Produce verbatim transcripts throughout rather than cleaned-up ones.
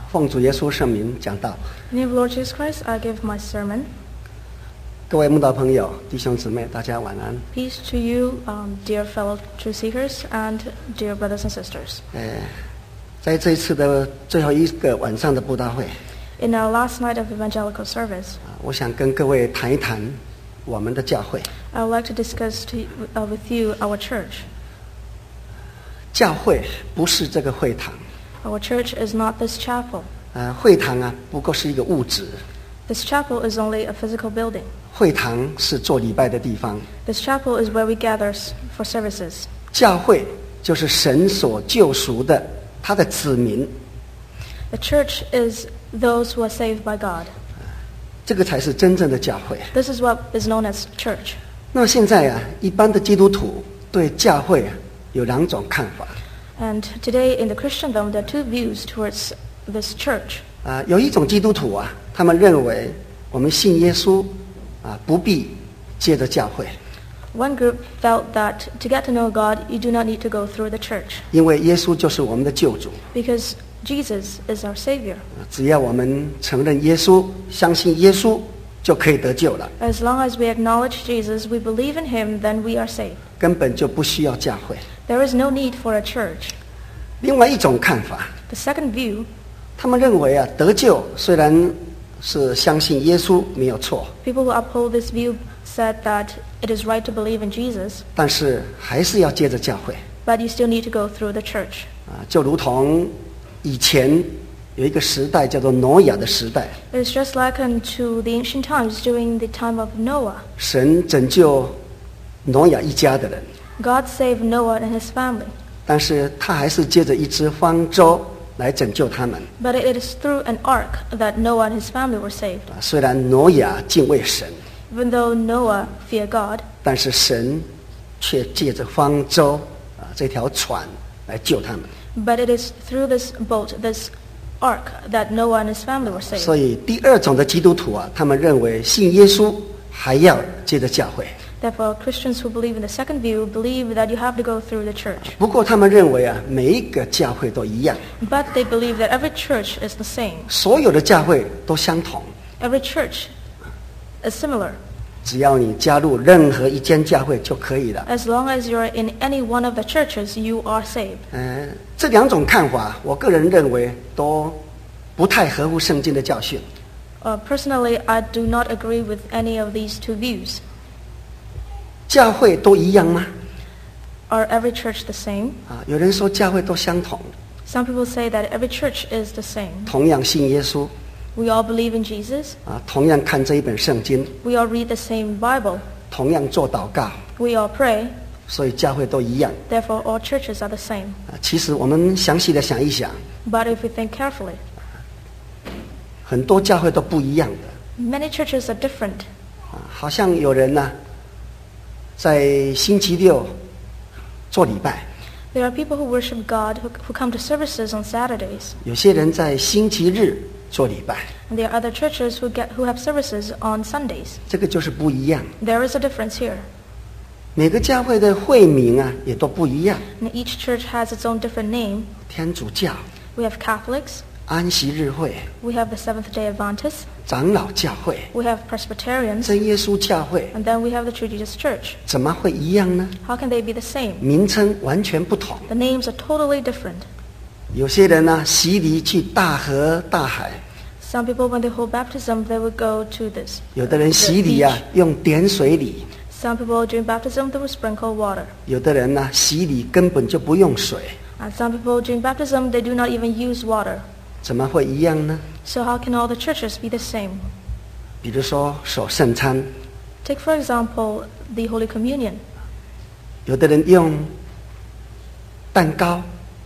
奉主耶稣圣名讲道。 In the name of Lord Jesus Christ, I give my sermon. 各位慕道朋友、弟兄姊妹，大家晚安。 Peace to you, um, dear fellow truth seekers and dear brothers and sisters. 呃，在这一次的最后一个晚上的布道会， In our last night of evangelical service, 啊我想跟各位谈一谈我们的教会。 I would like to discuss to, uh, with you our church. 教会不是这个会堂， Our church is not this chapel. 呃，会堂啊，不过是一个物质。 This chapel is only a physical building. 会堂是做礼拜的地方， This chapel is where we gather s- for services. 教会就是神所救赎的他的子民， The church is those who are saved by God. 这个才是真正的教会。 This is what is known as church. 那么现在啊，一般的基督徒对教会啊有两种看法。 And today in the Christendom, there are two views towards this church. 啊、有一种基督徒啊，他们认为我们信耶稣啊，不必接着教会， One group felt that to get to know God, you do not need to go through the church 因为耶稣就是我们的救主。 because Jesus is our Savior. 啊只要我们承认耶稣，相信耶稣，就可以得救了， As long as we acknowledge Jesus, we believe in Him, then we are saved. 根本就不需要教会。 There is no need for a church. 另外一种看法， The second view, 他们认为啊，得救虽然是相信耶稣没有错， people who uphold this view said that it is right to believe in Jesus, 但是还是要接着教会 but you still need to go through the church. 啊，就如同以前有一个时代叫做挪亚的时代， It is just likened to the ancient times during the time of Noah. 神拯救挪亚一家的人， God saved Noah and his family, 但是他还是借着一只方舟来拯救他们。 but it is through an ark that Noah and his family were saved. 啊，虽然挪亚敬畏神， Even though Noah feared God, 但是神却借着方舟啊这条船来救他们。 but it is through this boat, this ark, that Noah and his family were saved. 所以第二种的基督徒啊，他们认为信耶稣还要接着教会。 Therefore, Christians who believe in the second view believe that you have to go through the church. 不过他们认为啊，每一个教会都一样， But they believe that every church is the same. 所有的教会都相同。 Every church is similar. 只要你加入任何一间教会就可以了。 As long as you're in any one of the churches, you are saved. 呃，这两种看法，我个人认为都不太合乎圣经的教训。 Uh, personally, I do not agree with any of these two views. 教会都一样吗？ Are every church the same? 啊，有人说教会都相同， Some people say that every church is the same. 同样信耶稣 We all believe in Jesus. 啊，同样看这一本圣经， We all read the same Bible. 同样做祷告， We all pray. 所以教会都一样。 Therefore, all churches are the same. 啊，其实我们详细的想一想， But if we think carefully, 很多教会都不一样的。 many churches are different. 啊，好像有人呢、在星期六做礼拜， There are people who worship God who, who come to services on Saturdays. 有些人在星期日做礼拜， And there are other churches who, get, who have services on Sundays. 这个就是不一样。 There is a difference here. 每个教会的会名啊，也都不一样。 And each church has its own different name. 天主教、 We have Catholics. 安息日会、 We have the Seventh-day Adventists. 长老教会、 We have Presbyterians. 真耶稣教会， And then we have the True Jesus Church. 怎么会一样呢？ How can they be the same? 名称完全不同。 The names are totally different. 有些人呢、洗礼去大河大海， Some people, when they hold baptism, they would go to this. 有的人 the 洗礼啊 beach. 用点水礼， Some people, during baptism, they would sprinkle water. 有的人呢、洗礼根本就不用水， And some people, during baptism, they do not even use water. 怎么会一样呢？ So how can all the churches be the same? 比如说守圣餐， Take, for example, the Holy Communion. 有的人用蛋糕，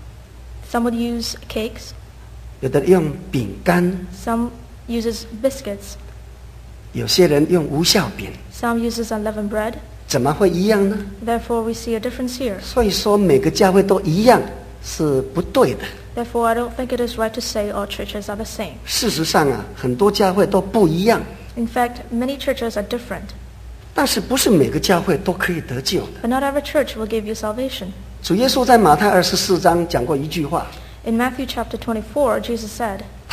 Some would use cakes. 有的人用饼干， Some uses biscuits. 有些人用无酵饼， Some uses unleavened bread. 怎么会一样呢？ Therefore, we see a difference here. 所以说每个教会都一样是不对的。 Therefore, I don't think it is right to say all churches are the same. 事实上啊，很多教会都不一样， In fact, many churches are different. 但是不是每个教会都可以得救的。 But not every church will give you salvation. 主耶稣在马太二十四章讲过一句话， In Matthew chapter twenty-four, Jesus said,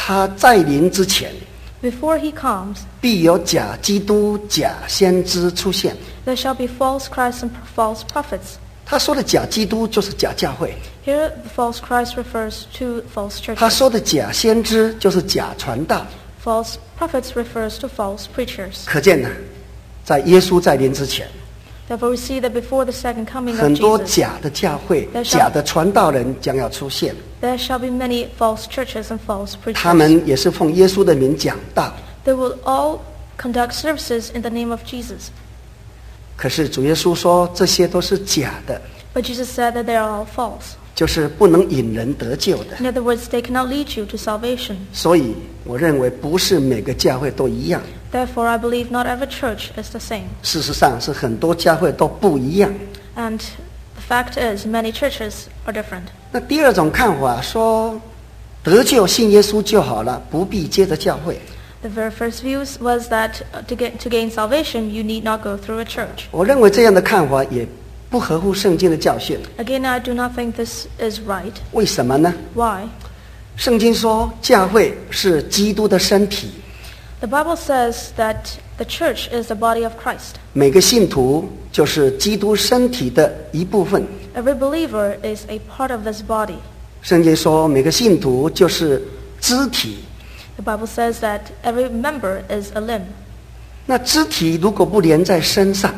他再临之前， Before he comes, 必有假基督、假先知出现。 there shall be false Christs and false prophets. 他说的假基督就是假教会， Here, the false Christ refers to false 他 churches. 说的假先知就是假传道。 False prophets refers to false preachers. 可见呢，在耶稣再临之前， Therefore, we see that before the second coming 很 of 多 Jesus, 假的教会、 There shall- 假的传道人将要出现， there shall be many false churches and false 他 preachers. 们也是奉耶稣的名讲道。 They will all conduct services in the name of Jesus. 可是主耶稣说这些都是假的， But Jesus said that they are all false. 就是不能引人得救的。 In other words, they cannot lead you to salvation. 所以我认为不是每个教会都一样， Therefore, I believe not every church is the same. 事实上是很多教会都不一样。 And the fact is, many churches are different. 那第二种看法说，得救信耶稣就好了，不必接着教会。 The very first view was that uh, to, get, to gain salvation, you need not go through a church. 我认为这样的看法也不合乎圣经的教训。 Again, I do not think this is right. 为什么呢？ Why? 圣经说教会是基督的身体， The Bible says that the church is the body of Christ. 每个信徒就是基督身体的一部分。 Every believer is a part of this body. 圣经说每个信徒就是肢体， The Bible says that every member is a limb. 那肢体如果不连在身上，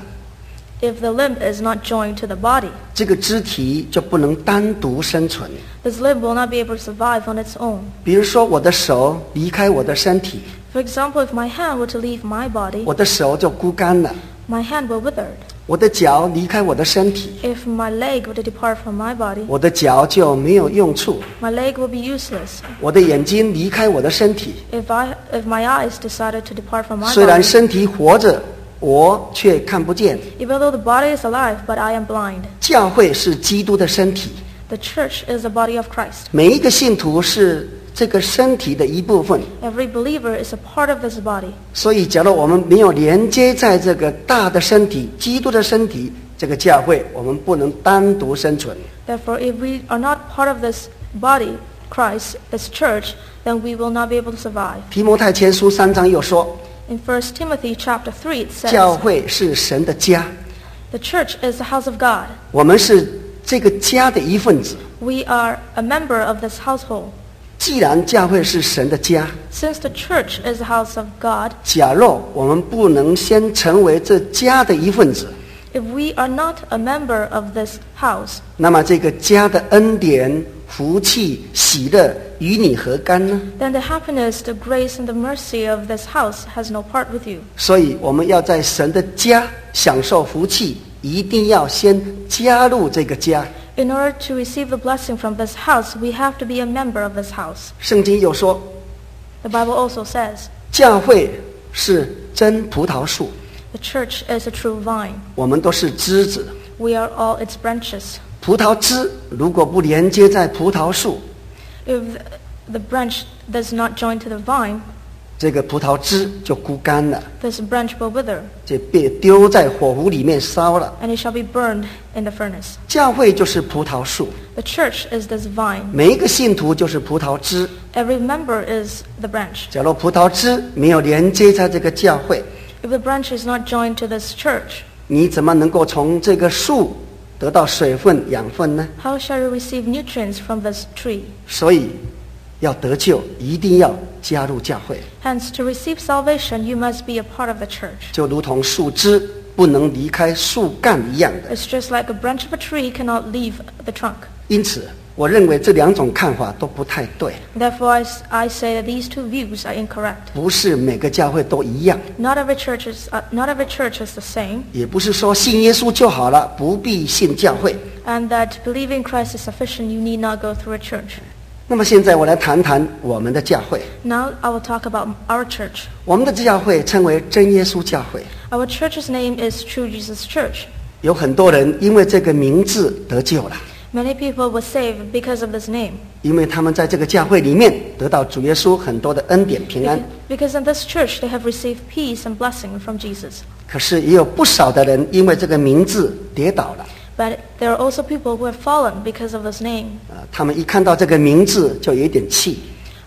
If the limb is not joined to the body, 这个肢体就不能单独生存。 this limb will not be able to survive on its own. 比如说我的手离开我的身体， For example, if my hand were to leave my body, 我的手就枯干了； my hand will wither. 我的脚离开我的身体， If my leg were to depart from my body, 我的脚就没有用处； my leg will be useless. 我的眼睛离开我的身体， If I, if my eyes decided to depart from my 虽然 body, 身体活着，我却看不见。 even though the body is alive, but I am blind. 教会是基督的身体， The church is the body of Christ. 每一个信徒是这个身体的一部分。 Every believer is a part of this body. 所以，假如我们没有连接在这个大的身体、基督的身体这个教会，我们不能单独生存。 Therefore, if we are not part of this body, Christ, this church, then we will not be able to survive. 提摩太前书三章又说， In First Timothy chapter three, it 教 says, 会是神的家， the church is the house of God. 我们是这个家的一份子。 We are a member of this household. 既然教会是神的家， Since the church is the house of God, 假若我们不能先成为这家的一份子， if we are not a member of this house, 那么这个家的恩典、福气、喜乐与你何干呢？ then the happiness, the grace, and the mercy of this house has no part with you. 所以我们要在神的家享受福气，一定要先加入这个家。 In order to receive the blessing from this house, we have to be a member of this house. 圣经又说， The Bible also says, 教会是真葡萄树， the church is a true vine. 我们都是枝子。 We are all its branches. 葡萄枝如果不连接在葡萄树， If the branch does not join to the vine, 这个葡萄枝就枯干了， this branch will wither, 就被丢在火湖里面烧了。 and it shall be burned in the furnace. 教会就是葡萄树， The church is this vine. 每一个信徒就是葡萄枝。 Every member is the branch. 假如葡萄枝没有连接在这个教会， If the branch is not joined to this church, 你怎么能够从这个树得到水分、养分呢？ how shall you receive nutrients from this tree? 所以，要得救，一定要加入教会， Hence, to receive salvation, you must be a part of the church. 就如同树枝不能离开树干一样的。 It's just like a branch of a tree cannot leave the trunk. 因此，我认为这两种看法都不太对， Therefore, I, s- I say that these two views are incorrect. 不是每个教会都一样， Not every church is, uh, not every church is the same, 也不是说信耶稣就好了，不必信教会。 and that believing Christ is sufficient. You need not go through a church. 那么现在我来谈谈我们的教会。 Now, I will talk about our church. 我们的教会称为真耶稣教会， Our church's name is True Jesus Church. 有很多人因为这个名字得救了， Many people were saved because of this name. 因为他们在这个教会里面得到主耶稣很多的恩典平安。 Because in this church they have received peace and blessing from Jesus. 可是也有不少的人因为这个名字跌倒了， But there are also people who have fallen because of this name. 啊，他们一看到这个名字就有一点气，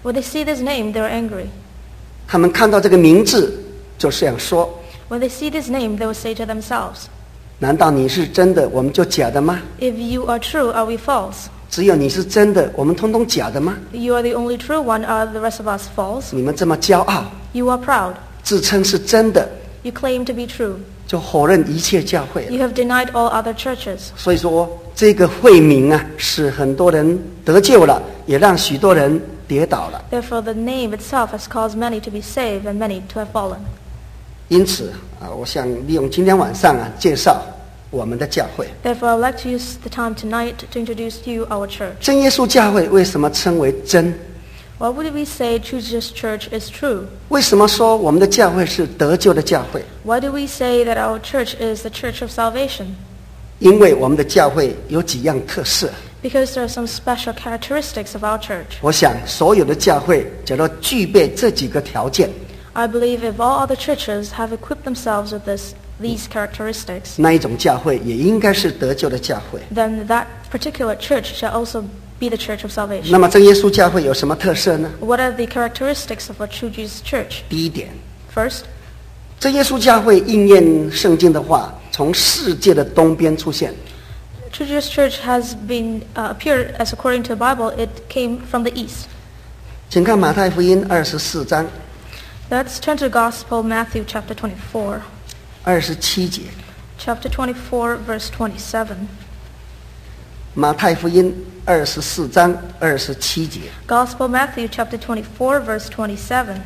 When they see this name, they are angry. 他们看到这个名字就这样说： When they see this name, they will say to themselves, 难道你是真的，我们就假的吗？ if you are true, are we false? 只有你是真的，我们通通假的吗？ You are the only true one, are the rest of us false? 你们这么骄傲， You are proud. 自称是真的， You claim to be true. 就否认一切教会了。 You have denied all other churches. 所以说，这个会名啊，使很多人得救了，也让许多人跌倒了。 Therefore, the name itself has caused many to be saved and many to have fallen. 因此啊，我想利用今天晚上啊，介绍我们的教会。 Therefore, I would like to use the time tonight to introduce to you our church. 真耶稣教会为什么称为真？ Why would we say True Jesus Church is true? 为什么说我们的教会是得救的教会？ Why do we say that our church is the church of salvation? 因为我们的教会有几样特色。 Because there are some special characteristics of our church. 我想所有的教会只要具备这几个条件， I believe if all other churches have equipped themselves with this, these characteristics, 那一种教会也应该是得救的教会。 then that particular church shall also be the church of 那 salvation. 么真耶稣教会有什么特色呢？ What are the characteristics of a true Jesus church? 第一点， First, 真耶稣教会应验圣经的话，从世界的东边出现。 True Jesus Church has been uh, appeared as according to the Bible, it came from the east. 请看马太福音二十四章 Let's turn to the Gospel, Matthew chapter twenty-four. 二十七节。 Chapter twenty-four, verse twenty-seven. 马太福音二十四章二十七节。 Gospel, Matthew chapter twenty-four, verse twenty-seven.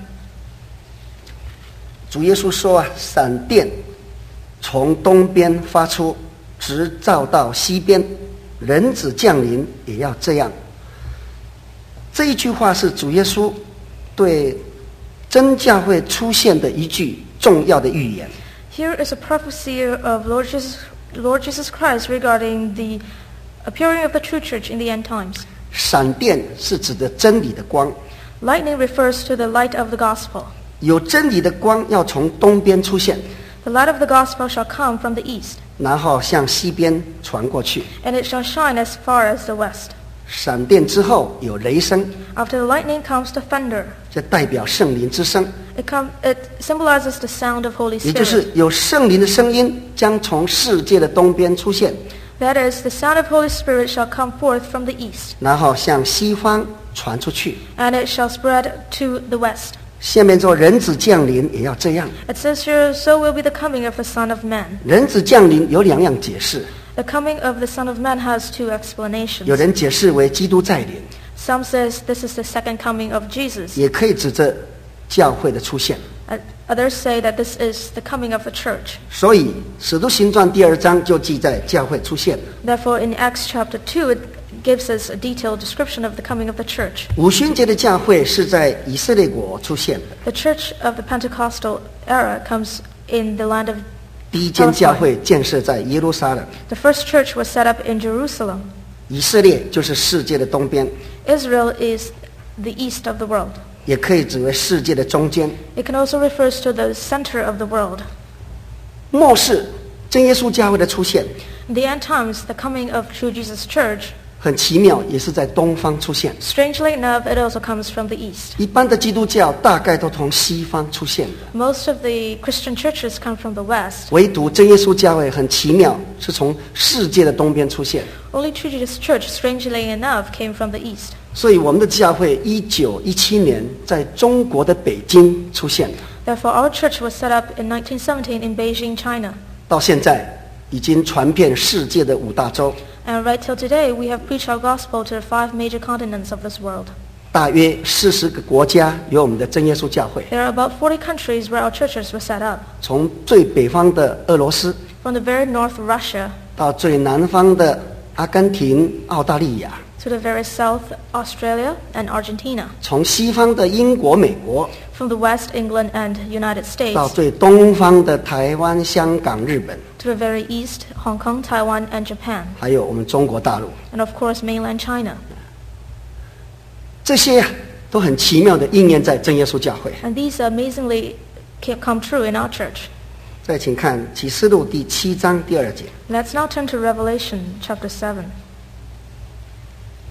主耶稣说啊，闪电从东边发出，直照到西边，人子降临也要这样。这一句话是主耶稣对真教会出现的一句重要的预言。 Here is a prophecy of Lord Jesus, Lord Jesus Christ regarding the appearing of the true church in the end times. 闪电是指的真理的光， Lightning refers to the light of the gospel. 有真理的光要从东边出现， The light of the gospel shall come from the east, 然后向西边传过去。 and it shall shine as far as the west. 闪电之后有雷声， After the lightning comes the thunder. 这代表圣灵之声， It, come, it symbolizes the sound of Holy 也就 Spirit. 是有圣灵的声音将从世界的东边出现， That is, the sound of Holy Spirit shall come forth from the east, 然后向西方传出去。 and it shall spread to the west. 下面说人子降临也要这样。 It says here, so will be the coming of the Son of Man. 人子降临有两样解释， The coming of the Son of Man has two explanations. 有人解释为基督再临， Some says this is the second coming of Jesus. 也可以指着教会的出现。 And others say that this is the coming of the church. 所以使徒行传第二章就记载教会出现了。 Therefore, in Acts chapter two, it gives us a detailed description of the coming of the church. 五旬节的教会是在以色列国出现的， The church of the Pentecostal era comes in the land of 第一间教会建设在耶路撒冷。 The first church was set up in Jerusalem. 以色列就是世界的东边， Israel is the east of the world. 也可以指为世界的中间。 It can also refer to the center of the world. 末世真耶稣教会的出现 In the end times, the coming of True Jesus Church, 很奇妙，也是在东方出现。 strangely enough, it also comes from the east. 一般的基督教大概都从西方出现的， Most of the Christian churches come from the west. 唯独真耶稣教会很奇妙，是从世界的东边出现。 Only True Jesus Church, strangely enough, came from the east. 所以我们的教会一九一七年在中国的北京出现的， Therefore, our church was set up in nineteen seventeen in Beijing, China. 到现在已经传遍世界的五大洲， And right till today, we have preached our gospel to the five major continents of this world. 大约四十个国家有我们的真耶稣教会。 There are about forty countries where our churches were set up. 从最北方的俄罗斯 From the very north of Russia 到最南方的阿根廷、澳大利亚， to the very south, Australia and Argentina. 从西方的英国、美国 From the west, England and United States 到最东方的台湾、香港、日本， to the very east, Hong Kong, Taiwan and Japan. 还有我们中国大陆， And of course, mainland China. 这些都很奇妙的应验在真耶稣教会。 And these amazingly ca- come true in our church. 再请看启示录第七章第二节。 Let's now turn to Revelation chapter seven.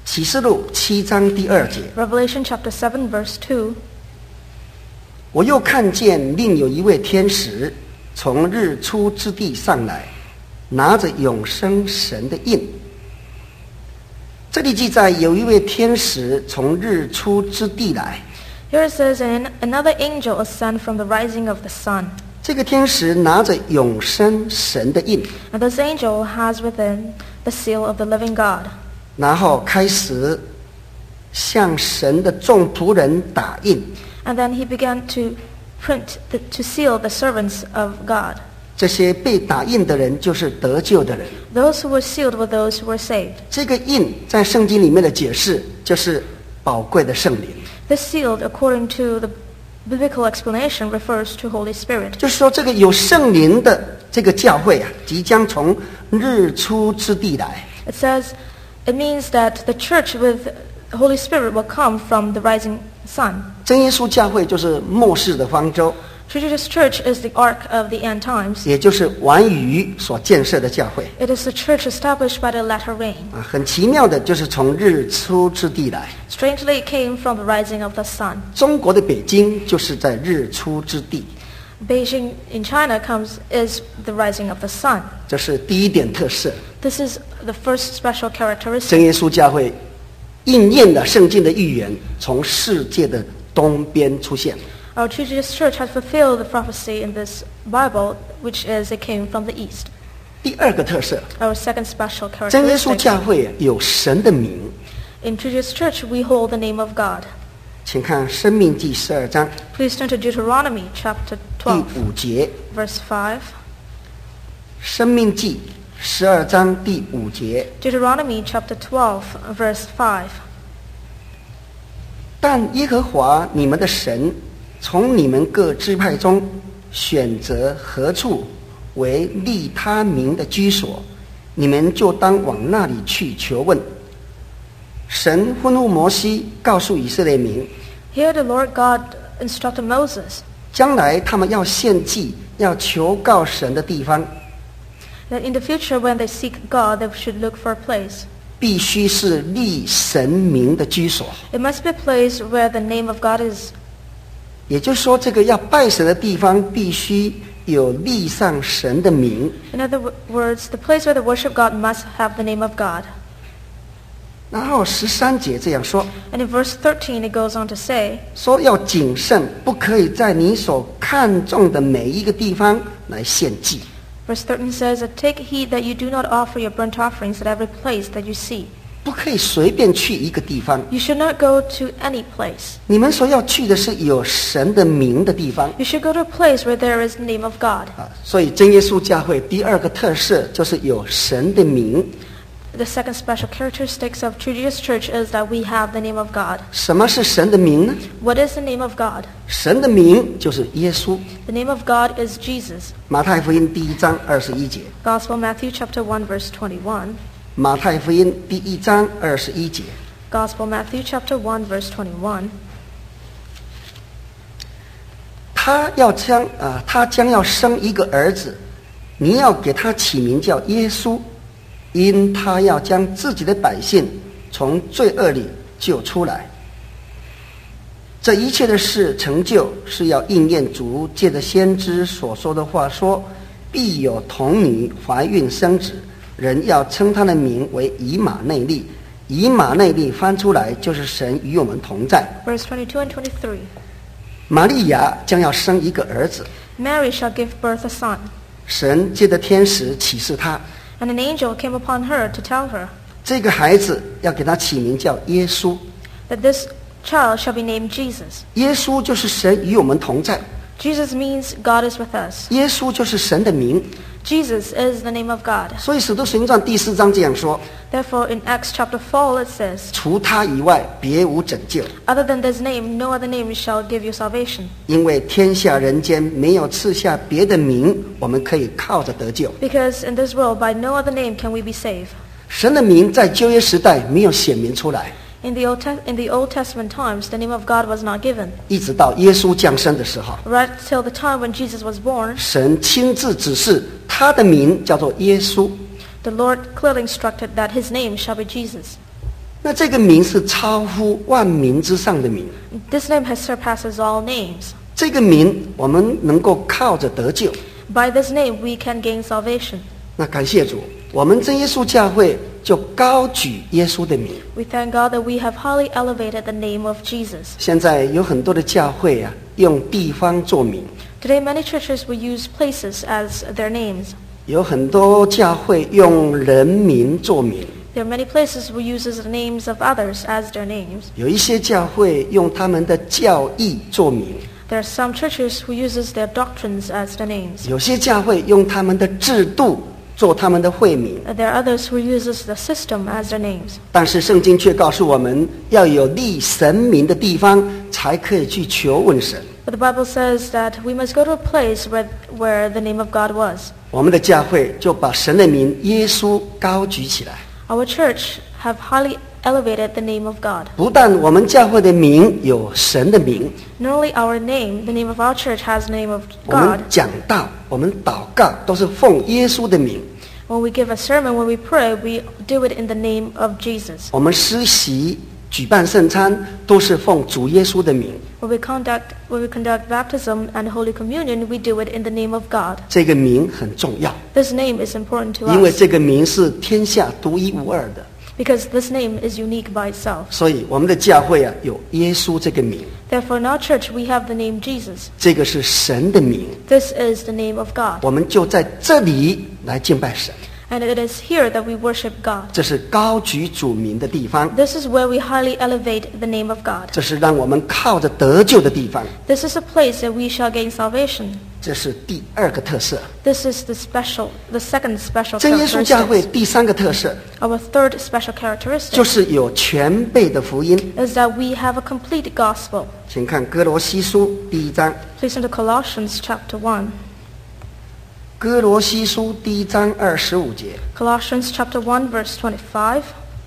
启示录七章第二节， Revelation chapter seven, verse two. 我又看见另有一位天使从日出之地上来，拿着永生神的印。这里记载有一位天使从日出之地来， Here it says, and another angel ascended from the rising of the sun. 这个天使拿着永生神的印， And this angel has within the seal of the living God. 然后开始向神的众仆人打印。 And then he began to print, the, to seal the servants of God. 这些被打印的人就是得救的人。 Those who were sealed were those who were saved. 这个印在圣经里面的解释就是宝贵的圣灵， This sealed, according to the biblical explanation, refers to Holy Spirit. 就是说这个有圣灵的这个教会啊，即将从日出之地来。 It says, it means that the church with Holy Spirit will come from the rising sun. 真耶稣教会就是末世的方舟， True Jesus Church is the ark of the end times. 也就是完鱼所建设的教会 It is the church established by the latter rain. 啊。很奇妙的，就是从日出之地来。 Strangely, it came from the rising of the sun. 中国的北京就是在日出之地， Beijing in China comes is the rising of the sun. 这是第一点特色。 This is the first special 真 characteristic. 耶稣教会应验了圣经的预言，从世界的东边出现。 Our True Jesus Church has fulfilled the prophecy in this Bible, which is it came from the east. 第二个特色， Our second special 真耶稣 characteristic. 教会有神的名， In True Jesus Church, we hold the name of God. 请看《生命记》十二章 Please turn to Deuteronomy chapter 第 twelve, 五节， verse five. 《生命记》十二章第五节。 Deuteronomy chapter twelve, verse five. 但耶和华你们的神从你们各支派中选择何处为立他名的居所，你们就当往那里去求问。神吩咐摩西告诉以色列民， Here the Lord God instructed Moses 将来他们要献祭、要求告神的地方， that in the future when they seek God, they should look for a place. 必须是立神名的居所。 It must be a place where the name of God is. 也就是说，这个要拜神的地方必须有立上神的名。 In other w- words, the place where they worship God must have the name of God. 然后十三节这样说， And in verse thirteen, it goes on to say, 说要谨慎，不可以在你所看重的每一个地方来献祭。 verse thirteen says, that take heed that you do not offer your burnt offerings at every place that you see. 不可以随便去一个地方， You should not go to any place. 你们所要去的是有神的名的地方 You should go to a place where there is the name of God. 啊。所以真耶稣教会第二个特色就是有神的名。 The second special characteristics of True Jesus Church is that we have the name of God. 什么是神的名呢？ What is the name of God? 神的名就是耶稣。 The name of God is Jesus. 马太福音第一章二十一节， Gospel Matthew chapter one, verse twenty-one. 马太福音第一章二十一节。 Gospel Matthew chapter one, verse twenty-one. 他要将啊，他将要生一个儿子，你要给他起名叫耶稣，因他要将自己的百姓从罪恶里救出来。这一切的事成就，是要应验主借着先知所说的话说，必有童女怀孕生子，人要称他的名为以马内利。以马内利翻出来就是神与我们同在。 Verse twenty-two and twenty-three. 玛利亚将要生一个儿子， Mary shall give birth a son, 神借着天使启示他， and an angel came upon her to tell her 这个孩子要给他起名叫耶稣。 that this child shall be named Jesus. 耶稣就是神与我们同在， Jesus means God is with us. 耶稣就是神的名。 Jesus is the name of God. 所以使徒行传第四章这样说， Therefore, in Acts chapter four, it says, 除他以外别无拯救， other than this name, no other name shall give you salvation. 因为天下人间没有赐下别的名，我们可以靠着得救。 Because in this world, by no other name can we be saved. 神的名在旧约时代没有显明出来， In the Old, Te- in the Old Testament times, the name of God was not given. 一直到耶稣降生的时候， Right till the time when Jesus was born, 神亲自指示他的名叫做耶稣。 the Lord clearly instructed that his name shall be Jesus. 那这个名是超乎万名之上的名， This name has surpasses all names. 这个名我们能够靠着得救。 By this name we can gain salvation. 那感谢主，我们真耶稣教会就高举耶稣的名。 We thank God that we have highly elevated the name of Jesus. 现在有很多的教会啊，用地方做名， Today many churches will use places as their names. 有很多教会用人名做名， There are many places who uses the names of others as their names. 有一些教会用他们的教义做名， There are some churches who uses their doctrines as their names. 有些教会用他们的制度做他们的会名。 There are others who uses the system as their names. 但是圣经却告诉我们，要有立神名的地方，才可以去求问神。 But the Bible says that we must go to a place where, where the name of God was. 我们的教会就把神的名耶稣高举起来。 Our church have highly elevated the name of God. 不但我们教会的名有神的名， Not only our name, the name of our church has the name of 我们 God. 讲道，我们祷告都是奉耶稣的名， When we give a sermon, when we pray, we do it in the name of Jesus. 我们施洗、举办圣餐都是奉主耶稣的名。 When we conduct, when we conduct baptism and Holy Communion, we do it in the name of God. 这个名很重要， This name is important to 因为 us 这个名是天下独一无二的。 because this name is unique by itself. 所以我们的教会啊，有耶稣这个名， Therefore, in our church, we have the name Jesus. 这个是神的名， This is the name of God. 我们就在这里来敬拜神。 And it is here that we worship God. 这是高举主名的地方， This is where we highly elevate the name of God. 这是让我们靠着得救的地方。 This is a place that we shall gain salvation. 这是第二个特色。 This is the special, the second special 真耶稣教会 characteristic. 第三个特色 Our third special characteristic 就是有全备的福音。 is that we have a complete gospel. 请看哥罗西书第一章， Please turn to Colossians chapter one. 哥罗西书第一章二十五节， Colossians chapter one, verse twenty-five.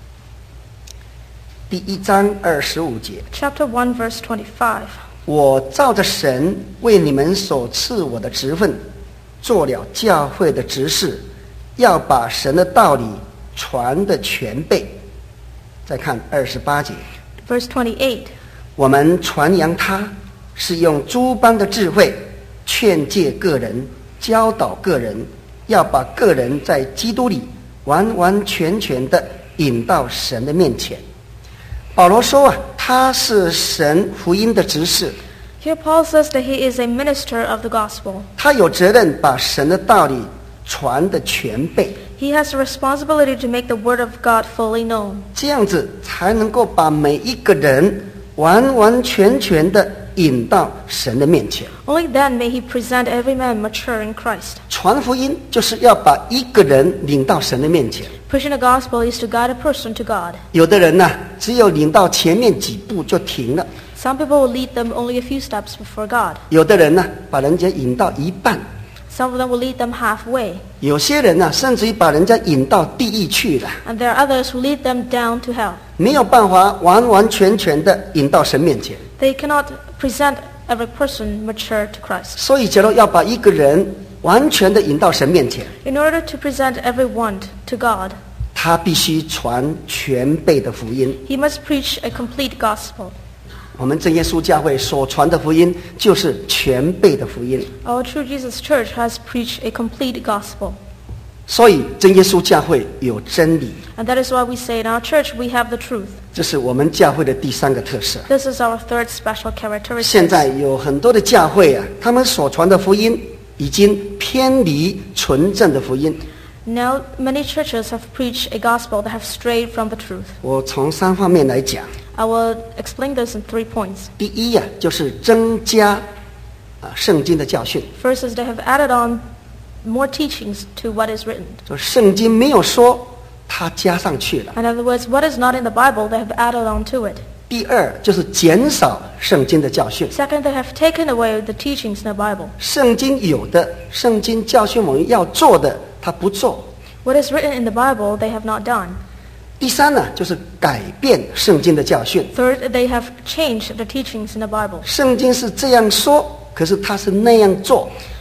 第一章二十五节。 Chapter one, verse twenty-five. 我照着神为你们所赐我的职分，做了教会的执事，要把神的道理传得全备。再看二十八节， Verse twenty-eight. 我们传扬他，是用诸般的智慧劝诫个人，教导个人，要把个人在基督里完完全全的引到神的面前。保罗说啊，他是神福音的执事， Here Paul says that he is a minister of the gospel. 他有责任把神的道理传得全备， He has the responsibility to make the word of God fully known. 这样子才能够把每一个人完完全全的引到神的面前。 Only then may he present every man mature in Christ. 传福音就是要把一个人领到神的面前。 Preaching the gospel is to guide a person to God. 有的人呢、只有领到前面几步就停了； Some people will lead them only a few steps before God. 有的人呢、把人家引到一半； Some of them will lead them halfway. 有些人呢、甚至于把人家引到地狱去了， And there are others who lead them down to hell. 没有办法完完全全的引到神面前。 They cannot present every person mature to Christ. 所以，假如要把一个人完全的引到神面前， In order to present everyone to God, 他必须传全备的福音。 he must preach a complete gospel. 我们真耶稣教会所传的福音就是全备的福音。 Our True Jesus Church has preached a complete gospel. 所以，真耶稣教会有真理， And that is why we say in our church we have the truth. 这是我们教会的第三个特色。 This is our third special 现 characteristic. 在有很多的教会啊，他们所传的福音已经偏离纯正的福音。 Now many churches have preached a gospel that have strayed from the truth. 我从三方面来讲， I will explain this in three points. 第一呀、就是增加啊圣经的教训。 First is they have added on more teachings to what is written. 就圣经没有说，它加上去了。 In other words, what is not in the Bible, they have added on to it. 第二就是减少圣经的教训。 Second, they have taken away the teachings in the Bible. 圣经有的，圣经教训我们要做的，他不做。 What is written in the Bible, they have not done. 第三呢，就是改变圣经的教训。 Third, they have changed the teachings in the Bible. 圣经是这样说，可是他是那样做。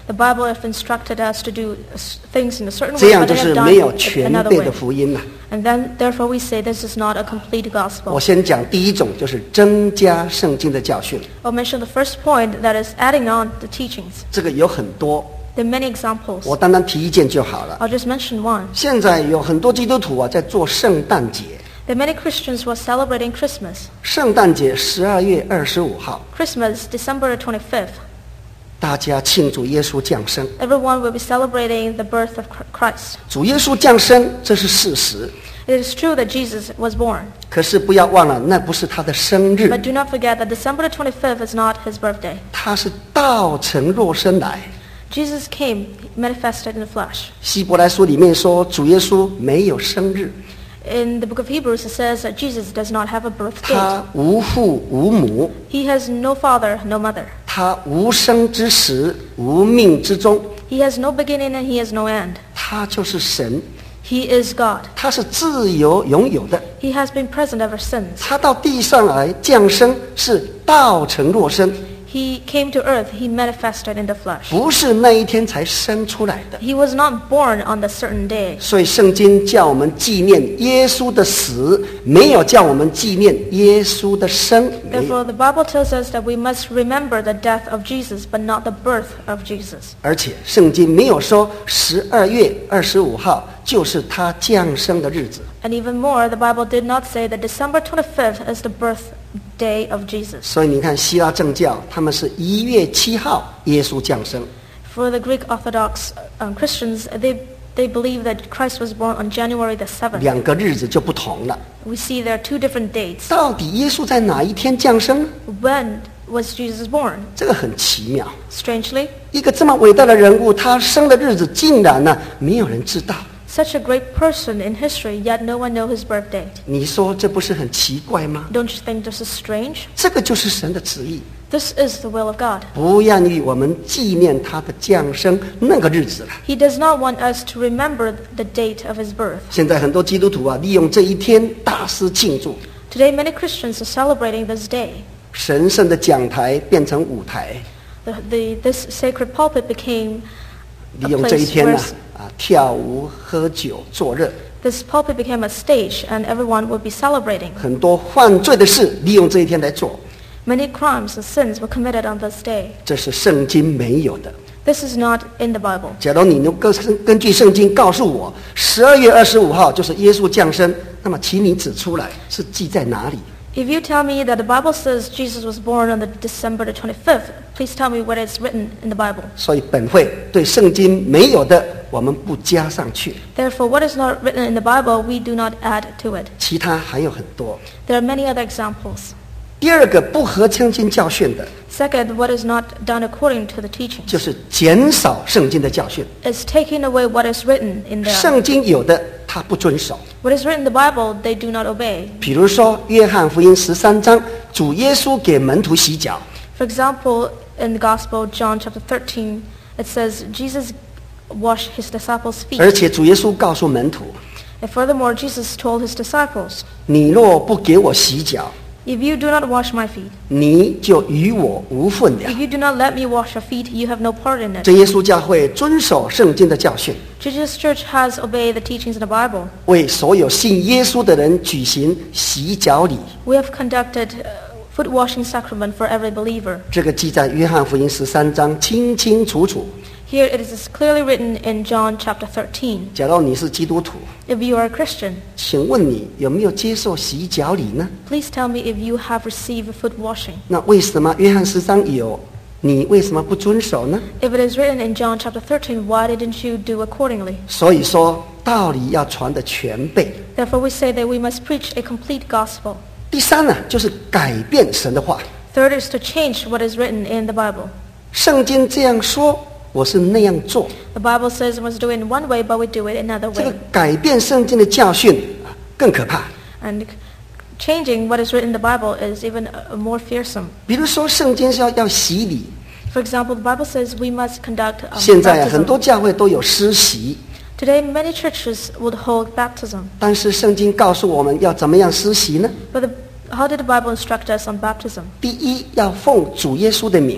The Bible have instructed us to do things in a certain 这 way, 样 but 就 they 是 have 没 done 有 it 全 another 备的 way. 福音了。 And then, therefore, we say this is not a complete 我 gospel. 先讲第一种，就是增加圣经的教训。 I'll mention the first point, that is adding on the teachings. 这个有很多， There are many examples. 我单单提一件就好了。 I'll just mention one. 现在有很多基督徒啊，在做圣诞节。 There are many Christians who are celebrating Christmas. 圣诞节十二月二十五号， Christmas, December twenty-fifth. 大家庆祝耶稣降生。 Everyone will be celebrating the birth of Christ. 主耶稣降生，这是事实。 It is true that Jesus was born. 可是不要忘了，那不是他的生日， But do not forget that December twenty-fifth is not his birthday. 他是道成肉身来。 Jesus came manifested in the flesh. 希伯来书里面说，主耶稣没有生日， In the book of Hebrews, it says that Jesus does not have a birth date. 他无父无母， He has no father, no mother. 他无生之始，无命之终， He has no beginning and he has no end. 他就是神， He is God. 他是自由拥有的。 He has been present ever since. 他到地上来降生，是道成肉身， He came to earth. He manifested in the flesh. 不是那一天才生出来的。 He was not born on the certain day. 所以圣经叫我们纪念耶稣的死，没有叫我们纪念耶稣的生。没有 Therefore, the Bible tells us that we must remember the death of Jesus, but not the birth of Jesus. 而且圣经没有说十二月二十五号就是他降生的日子。 And even more, the Bible did not say that December twenty-fifth is the birthday of Jesus. 所以你看希腊正教，他们是一月七号耶稣降生， For the Greek Orthodox um, Christians, they, they believe that Christ was born on January the seventh. 两个日子就不同了。 We see there are two different dates. 到底耶稣在哪一天降生呢？ When was Jesus born? 这个很奇妙。 Strangely, 一个这么伟大的人物，他生的日子竟然呢没有人知道。 such a great person in history, yet no one knows his birth date. 你说这不是很奇怪吗？ Don't you think this is strange? 这个就是神的旨意， This is the will of God. 不让于我们纪念他的降生那个日子了。 He does not want us to remember the date of his birth. 现在很多基督徒啊，利用这一天大肆庆祝， Today, many Christians are celebrating this day. 神圣的讲台变成舞台， The, the, this sacred pulpit became 利 a 用这一 place 天呢 where 啊跳舞、喝酒、作乐， this pulpit became a stage, and everyone would be celebrating. 很多犯罪的事利用这一天来做， Many crimes and sins were committed on this day. 这是圣经没有的。 This is not in the Bible. 假如你能根根据圣经告诉我，十二月二十五号就是耶稣降生，那么请你指出来是记在哪里？ If you tell me that the Bible says Jesus was born on the December the twenty-fifth, please tell me where it's written in the Bible. 所以本会对圣经没有的，我们不加上去， Therefore, what is not written in the Bible, we do not add to it. 其他还有很多。 There are many other examples. 第二个不合圣经教训的， Second, what is not done according to the teachings 就是减少圣经的教训。 is taking away what is written in the 圣经有的他不遵守， what is written in the Bible, they do not obey. 比如说约翰福音十三章，主耶稣给门徒洗脚， For example, in the Gospel, John chapter thirteen, it says Jesus washed his disciples' 而 feet. 且主耶稣告诉门徒， And furthermore, Jesus told his disciples, 你若不给我洗脚， if you do not wash my feet, 你就与我无份了 if。you do not let me wash your feet, you have no part in it. 这耶稣教会遵守圣经的教训， Jesus Church has obeyed the teachings in the Bible. 为所有信耶稣的人举行洗脚礼。 We have conducted uh, foot washing sacrament for every believer. 这个记在约翰福音十三章清清楚楚。 Here it is clearly written in John chapter thirteen. 假如你是基督徒， If you are a Christian, 请问你有没有接受洗脚礼呢？ please tell me if you have received foot washing. 那为什么约翰十章有，你为什么不遵守呢？ If it is written in John chapter thirteen, why didn't you do accordingly? 所以说道理要传的全备。 Therefore we say that we must preach a complete gospel. 第三呢，就是改变神的话。 Third is to change what is written in the Bible. 圣经这样说，我是那样做。 The Bible says we must do it in one way, but we do it another 这个 way. 改变圣经的教训啊，更可怕。 And changing what is written in the Bible is even uh, more fearsome. 比如说，圣经是要要洗礼， For example, the Bible says we must conduct um, 现在很多 baptism. 教会都有施洗， Today, many churches would hold baptism. 但是圣经告诉我们要怎么样施洗呢？ But the, how did the Bible instruct us on baptism? 第一，要奉主耶稣的名，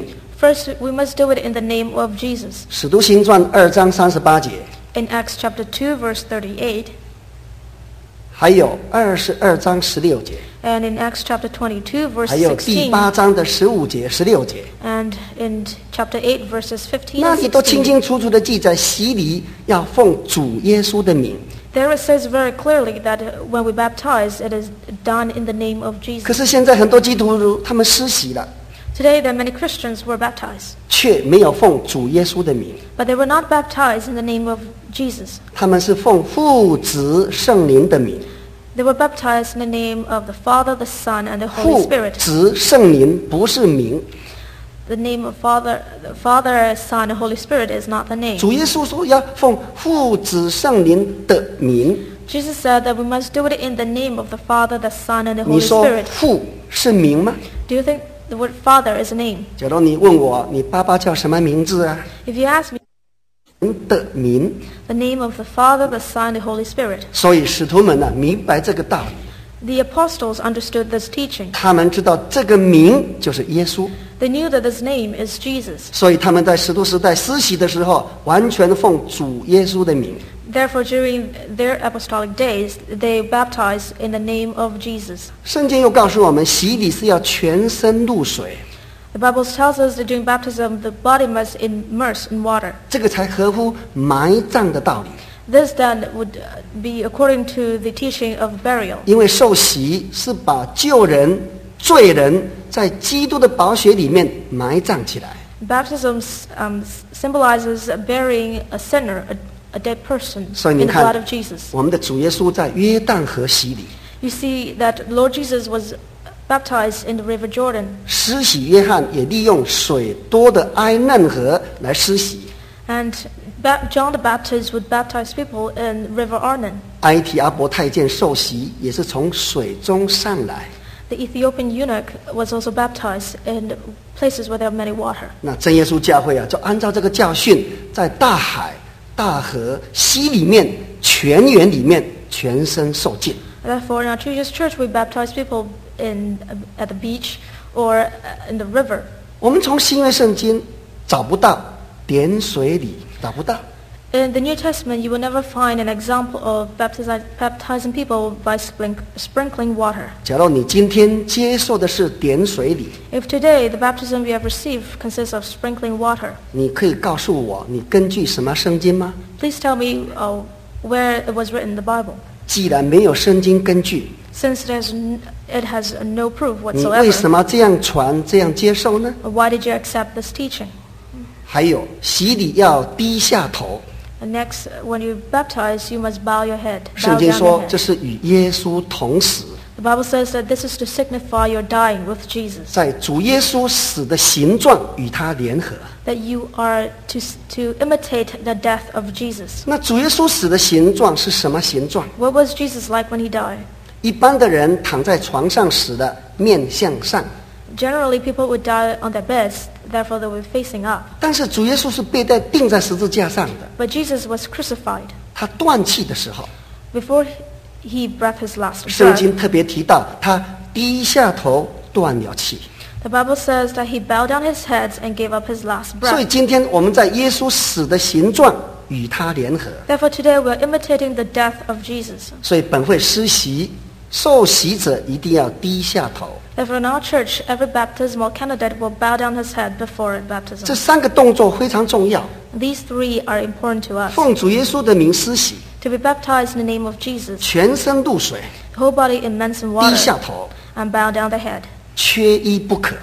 First, we must do it in the name of Jesus. 使徒行传二章三十八节， In Acts chapter two, verse thirty-eight, 还有二十二章十六节， and in Acts chapter twenty-two, verse 还有第 sixteen, 八章的十五节、十六节， and in chapter eight, verses fifteen 那 and 里都清 sixteen. 清楚楚的记载，洗礼要奉主耶稣的名。 There it says very clearly that when we baptize, it is done in the name of 可 Jesus. 是现在很多基督徒他们施洗了， Today, there are many Christians who were baptized, 却没有奉主耶稣的名， but they were not baptized in the name of Jesus. 他们是奉父子圣灵的名。 They were baptized in the name of the Father, the Son, and the Holy 父 Spirit. 子圣灵不是名， The name of Father, the Father, Son, and Holy Spirit is not the name. 主耶稣说要奉父子圣灵的名。 Jesus said that we must do it in the name of the Father, the Son, and the 你 Holy 说 Spirit. 父是名吗？ Do you think the word Father is a name? 假如你问我，你爸爸叫什么名字啊？ If you ask me, 的名。 the name of the Father, the Son, and the Holy Spirit. 所以使徒们呢、明白这个道理， The apostles understood this teaching. 他们知道这个名就是耶稣， They knew that this name is Jesus. 所以他们在使徒时代施洗的时候，完全奉主耶稣的名。 Therefore, during their apostolic days, they baptized in the name of Jesus. 圣经又告诉我们，洗礼是要全身入水， The Bible tells us that during baptism, the body must immerse in water. 这个才合乎埋葬的道理。 This then would uh, be according to the teaching of burial. 因为受洗是把旧人、罪人在基督的宝血里面埋葬起来。 Baptism um, symbolizes burying a sinner, a, a dead person, 所以 in 你 the 看 blood of Jesus. 我们的主耶稣在约旦河洗礼， You see that Lord Jesus was baptized in the river Jordan, 施洗约翰也利用水多的埃嫩河来施洗。 and ba- John the Baptist would baptize people in river Arnon. 埃提阿伯太监受洗也是从水中上来。 The Ethiopian eunuch was also baptized in places where there are many water. 那真耶稣教会啊，就按照这个教训，在大海、大河、溪里面、泉源里面全身受浸。 Therefore, in our Jesus Church, we baptize people in at the beach or in the river. 我们从新约圣经找不到点水礼，找不到。 In the New Testament, you will never find an example of baptizi- baptizing people by splink- sprinkling water. 假如你今天接受的是点水礼， If today the baptism we have received consists of sprinkling water, 你可以告诉我你根据什么圣经吗？ please tell me uh, where it was written in the Bible. 既然没有圣经根据， Since it has, n- it has no proof 你为什 whatsoever, 么这样传、这样接受呢？ why did you accept this teaching? 还有洗礼要低下头， And next, when you baptize, you must bow your head. 圣 Bow 经 down 说 your 这 head. 是与耶稣同死， The Bible says that this is to signify your dying with Jesus, 在主耶稣死的形状与他联合。 that you are to, s- to imitate the death of Jesus. 那主耶稣死的形状是什么形状？ What was Jesus like when he died? 一般的人躺在床上死的，面向上； Generally, people would die on their beds, therefore they were facing up. 但是主耶稣是被在钉在十字架上的。 But Jesus was crucified. 他断气的时候， Before he breathed his last 圣 breath, 经特别提到他低下头断了气。 the Bible says that he bowed down his head and gave up his last 所以 breath. 今天我们在耶稣死的形状与他联合。 Therefore, today we are imitating the death of Jesus. 所以本会施洗，受洗者一定要低下头。 Therefore, in our church, every baptismal candidate will bow down his head before 这 baptism. 三个动作非常重要。 These three are important to us. 奉主耶稣的名施洗， To be baptized in the name of Jesus, 全身入水， the whole body immersed in 低下 water, 头， and bow down the head. 缺一不可。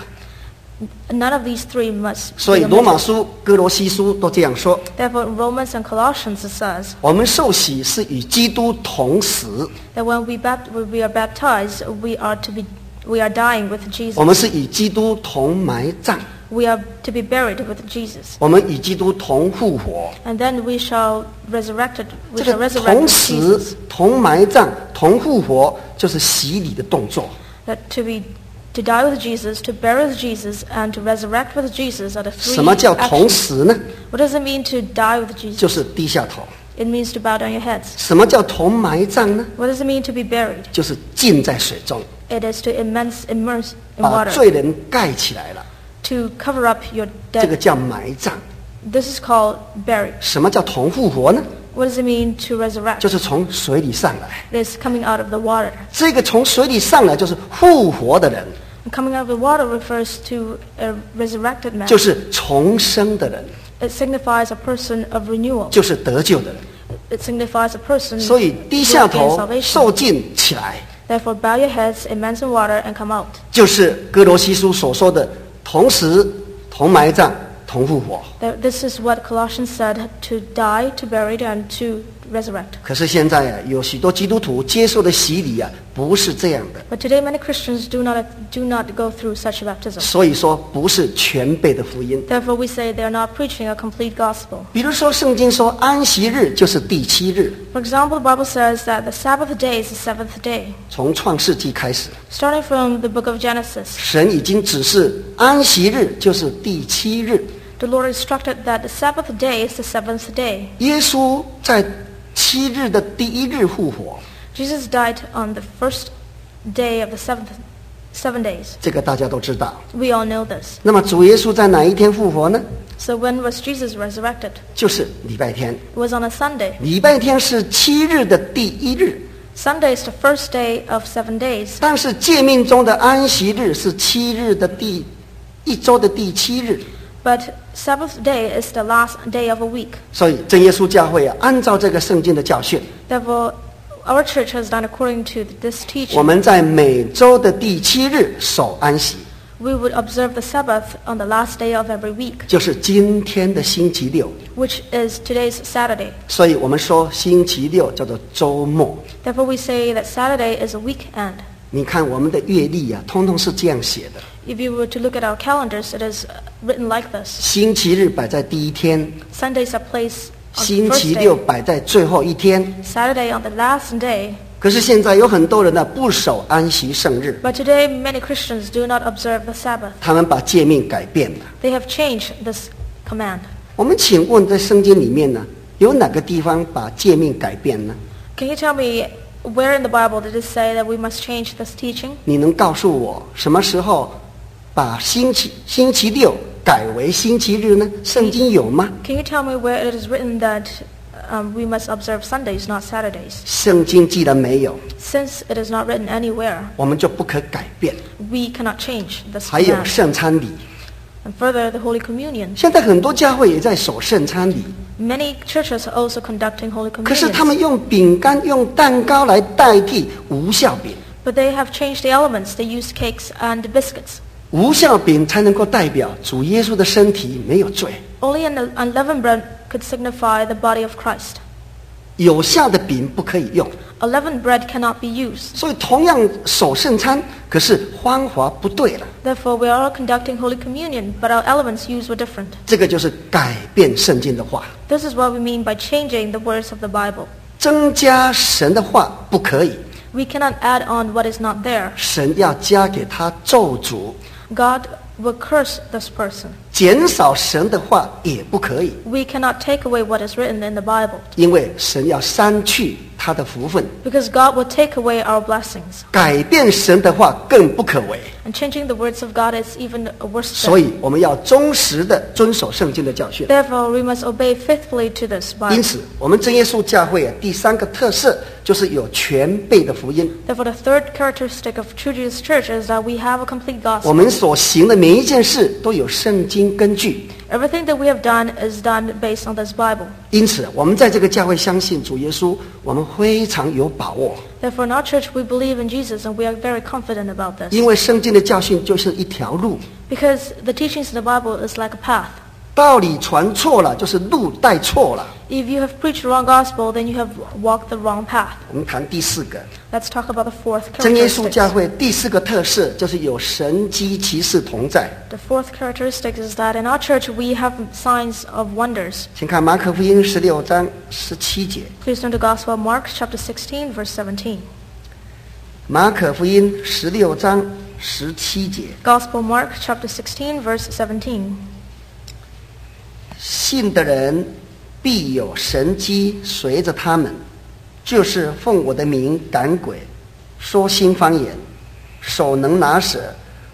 None of these three must 所以 be 罗马 omitted. 书、哥罗西书都这样说： Therefore, in Romans and Colossians it says 我们受洗是与基督同死， that when we, bapt- when we are baptized, we are to be we are dying with 我 Jesus. 们是与基督同埋葬， We are to be buried with Jesus, 我们与基督同复活。 and then we shall resurrected. We 这 shall 个 resurrect 同 with 死 Jesus. 同埋葬、同复活，就是洗礼的动作。 That to be to die with Jesus, to bury with Jesus, and to resurrect with Jesus are the three 什么叫同 actions. 死呢？ What does it mean to die with 就 Jesus? 是低下头。 It means to bow down your heads. 什么叫同埋葬呢？ What does it mean to be buried? 就是浸在水中， It is to immense, immerse in 把 water, 罪人盖起来了。 to cover up your 这个 dead. 叫埋葬。 This is called buried. 什么叫同复活呢？ What does it mean to resurrect? 就是从水里上来。 It is coming out of the water. 这个从水里上来就是复活的人， And coming out of the water refers to a resurrected man. 就是重生的人， It signifies a person of renewal. 就是得救的人。 It signifies a person 所以 who 低下 gains 头 salvation. 受浸起来， Therefore, bow your heads, immerse in water, and come out. 就是哥罗西书所说的同时同埋葬同复活。 That- This is what Colossians said, to die, to bury, and to resurrect. 可是现在啊，有许多基督徒接受的洗礼啊，不是这样的， But today, many Christians do not do not go through such baptism. 所以说不是全备的福音。 Therefore, we say they are not preaching a complete gospel. 比如说，圣经说安息日就是第七日， For example, the Bible says that the Sabbath day is the seventh day. 从创世纪开始， Starting from the book of Genesis, 神已经指示安息日就是第七日。 the Lord instructed that the Sabbath day is the seventh day. 耶稣在七日的第一日复活， Jesus died on the first day of the seventh, seven days. 这个大家都知道。 We all know this. 那么主耶稣在哪一天复活呢？ So when was Jesus resurrected? 就是礼拜天。 It was on a Sunday. 礼拜天是七日的第一日， Sunday is the first day of seven days. 但是诫命中的安息日是七日的第一周的第七日。 But Sabbath day is the last day of a week. 所以真耶稣教会啊，按照这个圣经的教训， Therefore, our church has done according to this 我 teaching. 们在每周的第七日守安息， We would observe the Sabbath on the last day of every week, 就是今天的星期六。 which is today's Saturday. 所以我们说星期六叫做周末。 Therefore, we say that Saturday is a weekend. 你看我们的月历啊，通通是这样写的： If you were to look at our calendars, it is uh, written like this. 星期日摆在第一天， Sundays are placed on the 星 first 期六 day, 摆在最后一天。 Saturday on the last day. 可是现在有很多人呢不守安息圣日， But today, many Christians do not observe the Sabbath. 他们把诫命改变了。 They have changed this command. 我们请问，在圣经里面呢，有哪个地方把诫命改变呢？ Can you tell me where in the Bible did it say that we must change this teaching? 你能告诉我什么时候把星期星期六改为星期日呢？圣经有吗？ Can you tell me where it is written that um, we must observe Sundays, not Saturdays? 圣经既然没有， Since it is not written anywhere, 我们就不可改变。 we cannot change this 还有 command. 圣餐礼， And further, the Holy Communion. 现在很多教会也在守圣餐礼， Many churches are also conducting Holy 可是他 Communion. 们用饼干、用蛋糕来代替无酵饼。 But they have changed the elements. They use cakes and biscuits. 无酵饼才能够代表主耶稣的身体没有罪， Only an unleavened bread could signify the body of Christ. 有酵的饼不可以用。 Unleavened bread cannot be used. 所以同样守圣餐，可是方法不对了。 Therefore, we are all conducting Holy Communion, but our elements used were different. 这个就是改变圣经的话， This is what we mean by changing the words of the Bible. 增加神的话不可以， We cannot add on what is not there. 神要加给他咒诅， God will curse this person. 减少神的话也不可以， We cannot take away what is written in the Bible, 因为神要删去他的福分。 because God will take away our blessings. 改变神的话更不可为， And changing the words of God is even a worse 所 sin. 以我们要忠实的遵守圣经的教训。 Therefore, we must obey faithfully to this 因 Bible. 此，我们真耶稣教会啊，第三个特色就是有全备的福音。 Therefore, the third characteristic of True Jesus Church is that we have a complete 我 gospel. 们所行的每一件事都有圣经根据。 Everything that we have done is done based on this Bible. 因此，我们在这个教会相信主耶稣，我们非常有把握， Therefore, in our church, we believe in Jesus, and we are very confident about this. 因为圣经的教训就是一条路， Because the teachings in the Bible is like a path. 道理传错了，就是路带错了。 If you have preached the wrong gospel, then you have walked the wrong path. 我们谈第四个， Let's talk about the fourth 真耶稣教 characteristic. 会第四个特色就是有神迹奇事同在。 The fourth characteristic is that in our church we have signs of wonders. 请看马可福音十六章十七节， Please turn to Gospel of Mark, chapter sixteen, verse seventeen. 马可福音十六章十七节， Gospel Mark, chapter sixteen, verse seventeen. 信的人必有神迹随着他们，就是奉我的名赶鬼，说新方言，手能拿蛇，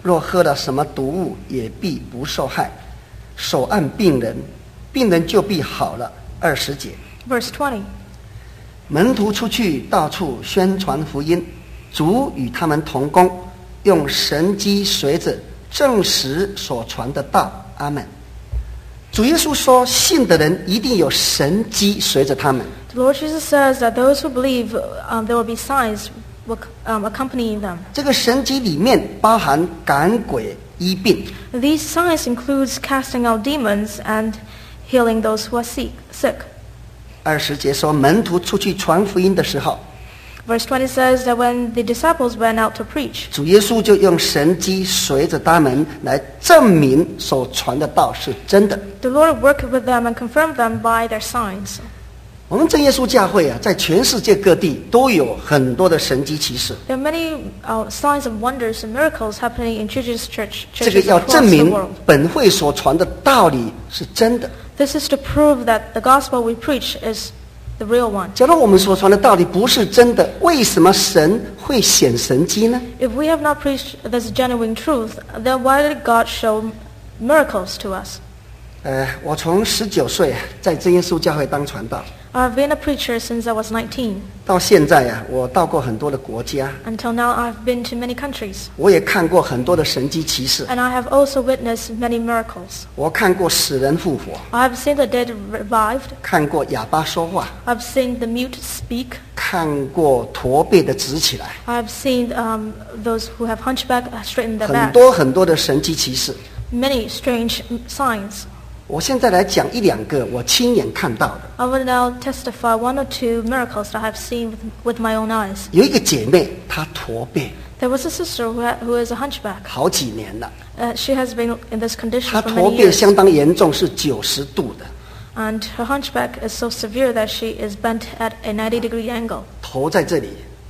若喝了什么毒物，也必不受害。手按病人，病人就必好了。二十节。 Verse twenty. 门徒出去到处宣传福音，主与他们同工，用神机随着证实所传的道。阿们。主耶稣说，信的人一定有神机随着他们。 The Lord Jesus says that those who believe, um, there will be signs will, um, accompanying them. 这个神机里面包含赶鬼、医病。 These signs includes casting out demons and healing those who are sick. sick. 二十节说，门徒出去传福音的时候， Verse twenty says that when the disciples went out to preach, 主耶稣就用神机随着他们来证明所传的道是真的。 the Lord worked with them and confirmed them by their signs. 我们真耶稣教会啊，在全世界各地都有很多的神迹奇事。 There are many uh, signs and wonders and miracles happening in Jesus Church 这个 churches 要 across 证 the 明 world. 本会所传的道理是真的。 This is to prove that the gospel we preach is the real one. 假如我们所传的道理不是真的，为什么神会显神迹呢？ If we have not preached this genuine truth, then why did God show miracles to us? 呃，我从十九岁在真耶稣教会当传道， I've been a preacher since I was nineteen. 到现在啊，我到过很多的国家， Until now, I've been to many countries. 我也看过很多的神迹奇事， And I have also witnessed many miracles. 我看过死人复活， I have seen the dead revived. 看过哑巴说话， I've seen the mute speak. 看过驼背的直起来， I've seen um, those who have hunchback straighten their 很 backs. 多很多的神迹奇事。 Many strange signs. 我现在来讲一两个我亲眼看到的。 I will now testify one or two miracles that I have seen with, with my own eyes. 有一个姐妹，她驼背 There was a sister who, ha- who is a hunchback. 好几年了， Uh, she has been in this condition 她 for 驼 many 背 years. 相当严重，是九十度的， And her hunchback is so severe that she is bent at a ninety degree angle. 头在这里，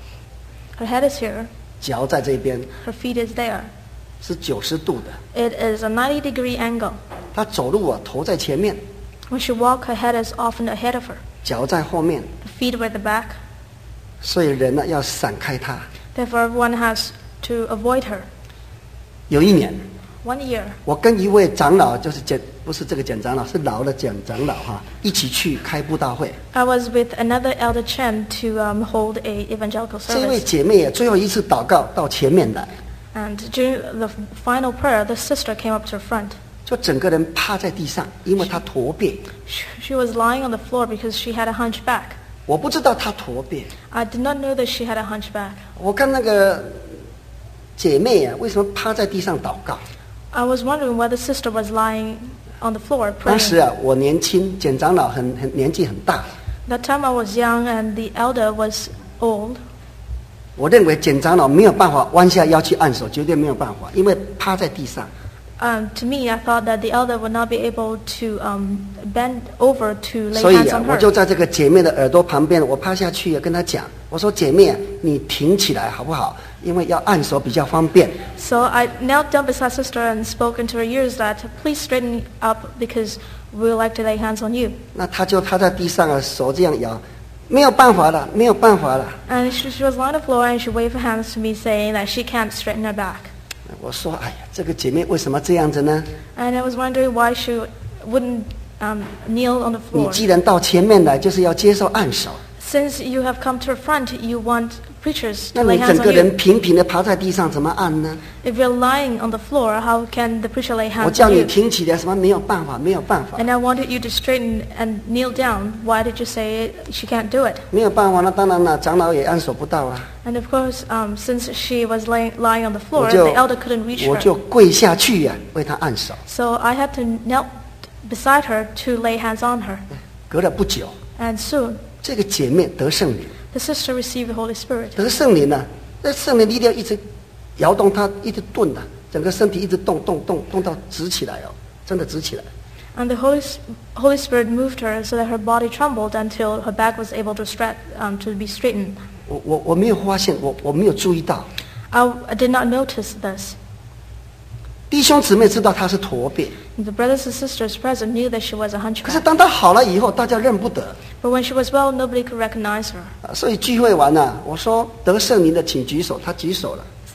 Her head is here. 脚在这边， Her feet is there. 是九十度的。 It is a ninety degree angle. 她走路啊，头在前面， When she walks, her head is often ahead of her. 脚在后面， Her feet are at the back. 所以人呢要闪开她。 Therefore, everyone has to avoid her. 有一年， One year, 我跟一位长老，就是简不是这个简长老，是老的简长老哈，一起去开布道会。 I was with another Elder Chen to um, hold a evangelical 这位 service. 姐妹啊，最后一次祷告到前面来， And during the final prayer, the sister came up to the front. 就整个人趴在地上，因为她驼背。 She, she was lying on the floor because she had a hunchback. 我不知道她驼背， I did not know that she had a hunchback. 我看那个姐妹啊，为什么趴在地上祷告？ I was wondering why the sister was lying on the floor 当时 praying. 啊，我年轻，简长老很很年纪很大， That time I was young and the elder was old. 我认为简长老没有办法弯下腰去按手，绝对没有办法，因为趴在地上。 Um, to me, I thought that the elder would not be able to um, bend over to lay 所以 hands 啊 on， 我就 her. 在这个姐妹的耳朵旁边，我趴下去啊，跟她讲，我说姐妹啊，你挺起来好不好？因为要按手比较方便。 So I knelt down beside sister and spoke into her ears that please straighten up because we would like to lay hands on you. 那她就趴在地上啊，手这样摇，没有办法了，没有办法了。 And she, she was lying on the floor and she waved her hands to me saying that she can't straighten her back. 我说，哎呀，这个姐妹为什么这样子呢？ And I was wondering why she wouldn't um, kneel on the 你 floor. 既然到前面来，就是要接受按手。 Since you have come to the front, you want preachers 那 to 你 lay 整 hands 个 on 人 you. 平平的趴在地上，怎么按呢？ If you're lying on the floor, how can the preacher lay 我 hands 叫 on 你 you? 挺起来，什么没有办法，没有办法， And I wanted you to straighten and kneel down. Why did you say she can't do it? 没有办法。那当然了，长老也按手不到啊。 And of course, um, since she was laying, lying on the 我 floor, 就 the elder couldn't reach 我 her. 就跪下去呀、为她按手。 So I had to kneel beside her to lay hands on her. 隔了不久， And soon, 这个姐妹得圣灵， the sister received the Holy Spirit. 得圣灵了、那圣灵力量一直摇动她，一直顿的、整个身体一直动动动动到直起来哦，真的直起来。 And the Holy, S- Holy Spirit moved her so that her body trembled until her back was able to, stra- um, to be straightened. 我我我没有发现，我我没有注意到。 I, I did not notice this. 弟兄姊妹知道她是驼背， The brothers and sisters present knew that she was a 可是 hunchback. 当她好了以后，大家认不得。 But when she was well, nobody could recognize her. 啊所以聚会完了、我说得圣灵的请举手，她举手了。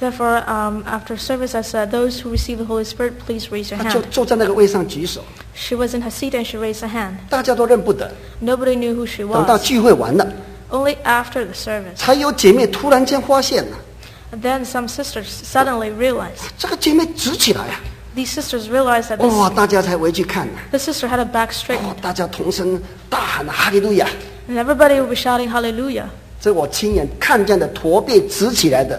Therefore, um, after service, I said, those who receive the Holy Spirit, please raise your 他就 hand. 坐在那个位上举手， She was in her seat and she raised her hand. 大家都认不得。 Nobody knew who she 等到 was. 聚会完了， Only after the service. 才有姐妹突然间发现了， And then some sisters suddenly realized. 这个姐妹直起来啊！ These sisters realized that 哇， this, 大家才回去看呢。 the sister had her back 哦 straightened. 大家同声大喊哈利路亚！ And everybody would be shouting hallelujah. 这我亲眼看见的驼背直起来的，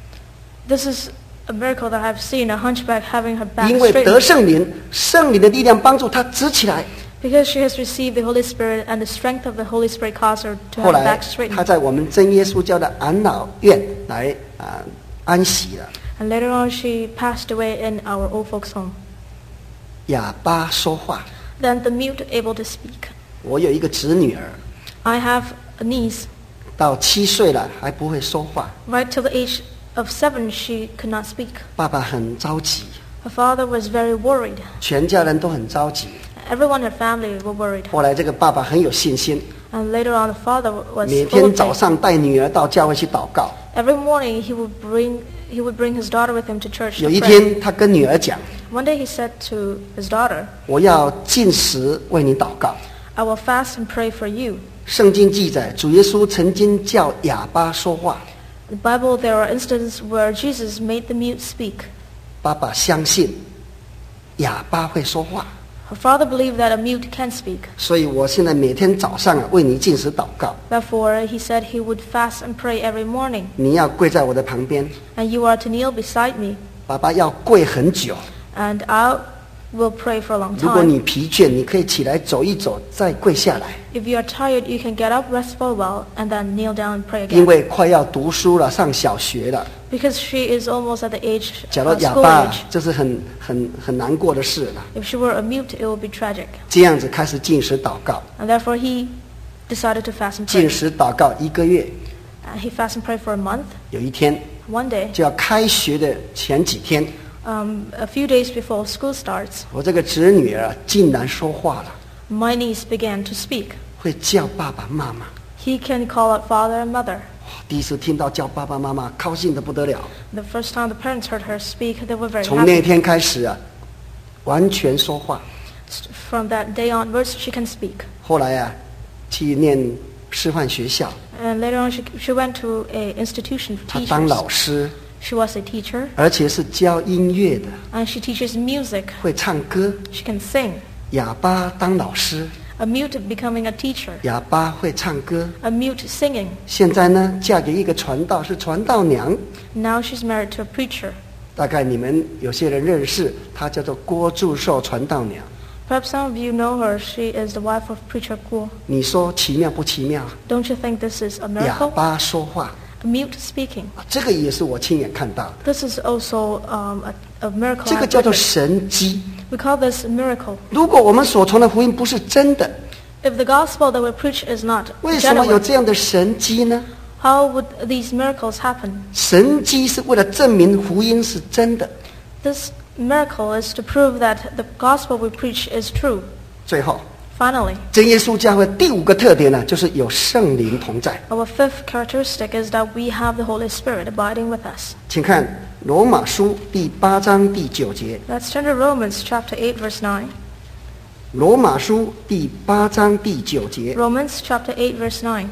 This is a miracle that I've seen, a hunchback having her back 因为得 straightened. 圣灵，圣灵的力量帮助她直起来。 Because she has received the Holy Spirit and the strength of the Holy Spirit caused her to 后 have her 来 back 她 straightened. 在我们真耶稣教的安老院来啊、安息了。 And later on she passed away in our old folks' home. 哑巴说话， Then the mute able to speak. 我有一个侄女儿， I have a niece. 到七岁了还不会说话， Right till the age of seven, she could not speak. 爸爸很着急， Her father was very worried. 全家人都很着急。 Everyone in her family were worried. 后来这个爸爸很有信心， And later on, the father was 每 full 天 of 早 faith. 上带女儿到教会去祷告。 Every morning, he would bring he would bring his daughter with him to church 有 to 一 pray. 天，他跟女儿讲 One day, he said to his daughter, 我要禁食为你祷告。 "I will fast and pray for you." 圣经记载，主耶稣曾经叫哑巴说话。 In the Bible, there are instances where Jesus made the mute speak. 爸爸相信哑巴会说话， Her father believed that a mute can speak. 所以我现在每天早上啊为你禁食祷告。 Therefore, he said he would fast and pray every morning. 你要跪在我的旁边， And you are to kneel beside me. 爸爸要跪很久。 And I will pray for a long 如果 time. 你疲倦，你可以起来走一走，再跪下来， If you are tired, you can get up, rest for a while, and then kneel down and pray 因 again. 为快要读书了，上小学了。 Because she is almost at the age, 假如 uh, 哑 school 巴 age. 这是很很很难过的事了。 If she were a mute, it would be tragic. 这样子开始禁食祷告， And therefore, he decided to fast and 禁 pray. 食祷告一个月。 Uh, he fasted and prayed for a month. 有一天 One day, 就要开学的前几天， um, a few days before school starts, 我这个侄女儿啊竟然说话了， my niece began to speak. 会叫爸爸妈妈。 He can call out father and mother. 第一次听到叫爸爸妈妈，高兴得不得了。 The first time the parents heard her speak, they were very 从那 happy. 天开始啊，完全说话。 From that day onwards, she can speak. 后来啊，去念师范学校， And later on, she, she went to a institution for 她当 teachers. 老师， She was a teacher, 而且是教音乐的， and she teaches music. 会唱歌。 She can sing. 哑巴当老师， A mute becoming a teacher. 哑巴会唱歌。 A mute singing. 现在呢，嫁给一个传道，是传道娘。 Now she's married to a preacher. 大概你们有些人认识，她叫做郭祝寿传道娘。 Perhaps some of you know her. She is the wife of preacher Guo. 你说奇妙不奇妙？ Don't you think this is a 哑 miracle? 巴说话， A mute speaking. 这个也是我亲眼看到的。 This is also um, a, a miracle. 这个 I've 叫做 witnessed. 神迹。 We call this a miracle. 如果我们所传的福音不是真的， If the gospel that we preach is not 为什么有 genuine, 这样的神迹呢？ how would these miracles happen? 神迹是为了证明福音是真的。 This miracle is to prove that the gospel we preach is true. 最后， Finally, 真耶稣教会第五个特点呢，就是有圣灵同在。 our fifth characteristic is that we have the Holy Spirit abiding with us. 请看罗马书第八章第九节。 Let's turn to Romans chapter eight, verse nine. 罗马书第八章第九节。 Romans chapter eight, verse nine.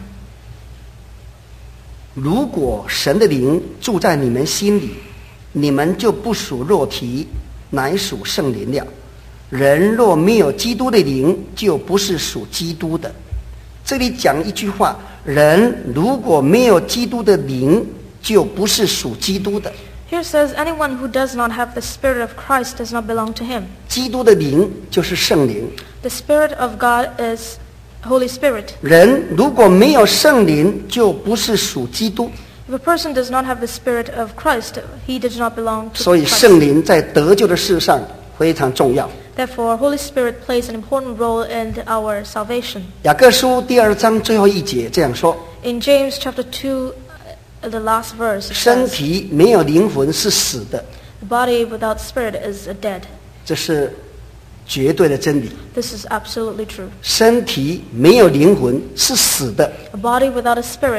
如果神的灵住在你们心里，你们就不属肉体，乃属圣灵了。人若没有基督的灵，就不是属基督的。这里讲一句话：人如果没有基督的灵，就不是属基督的。 Here says, anyone who does not have the Spirit of Christ does not belong to him. 基督的灵就是圣灵。 The Spirit of God is Holy Spirit. 人如果没有圣灵，就不是属基督。 If a person does not have the Spirit of Christ, he does not belong to 所以 Christ. 圣灵在得救的事上非常重要。 Therefore, Holy Spirit plays an important role in our salvation. 雅各书第二章最后一节这样说： In James chapter two, uh, the last verse, it 身 says, 体没有灵魂是死的， the body without spirit is dead. 这是绝对的真理。 This is absolutely true. 身体没有灵魂是死的， A body without a spirit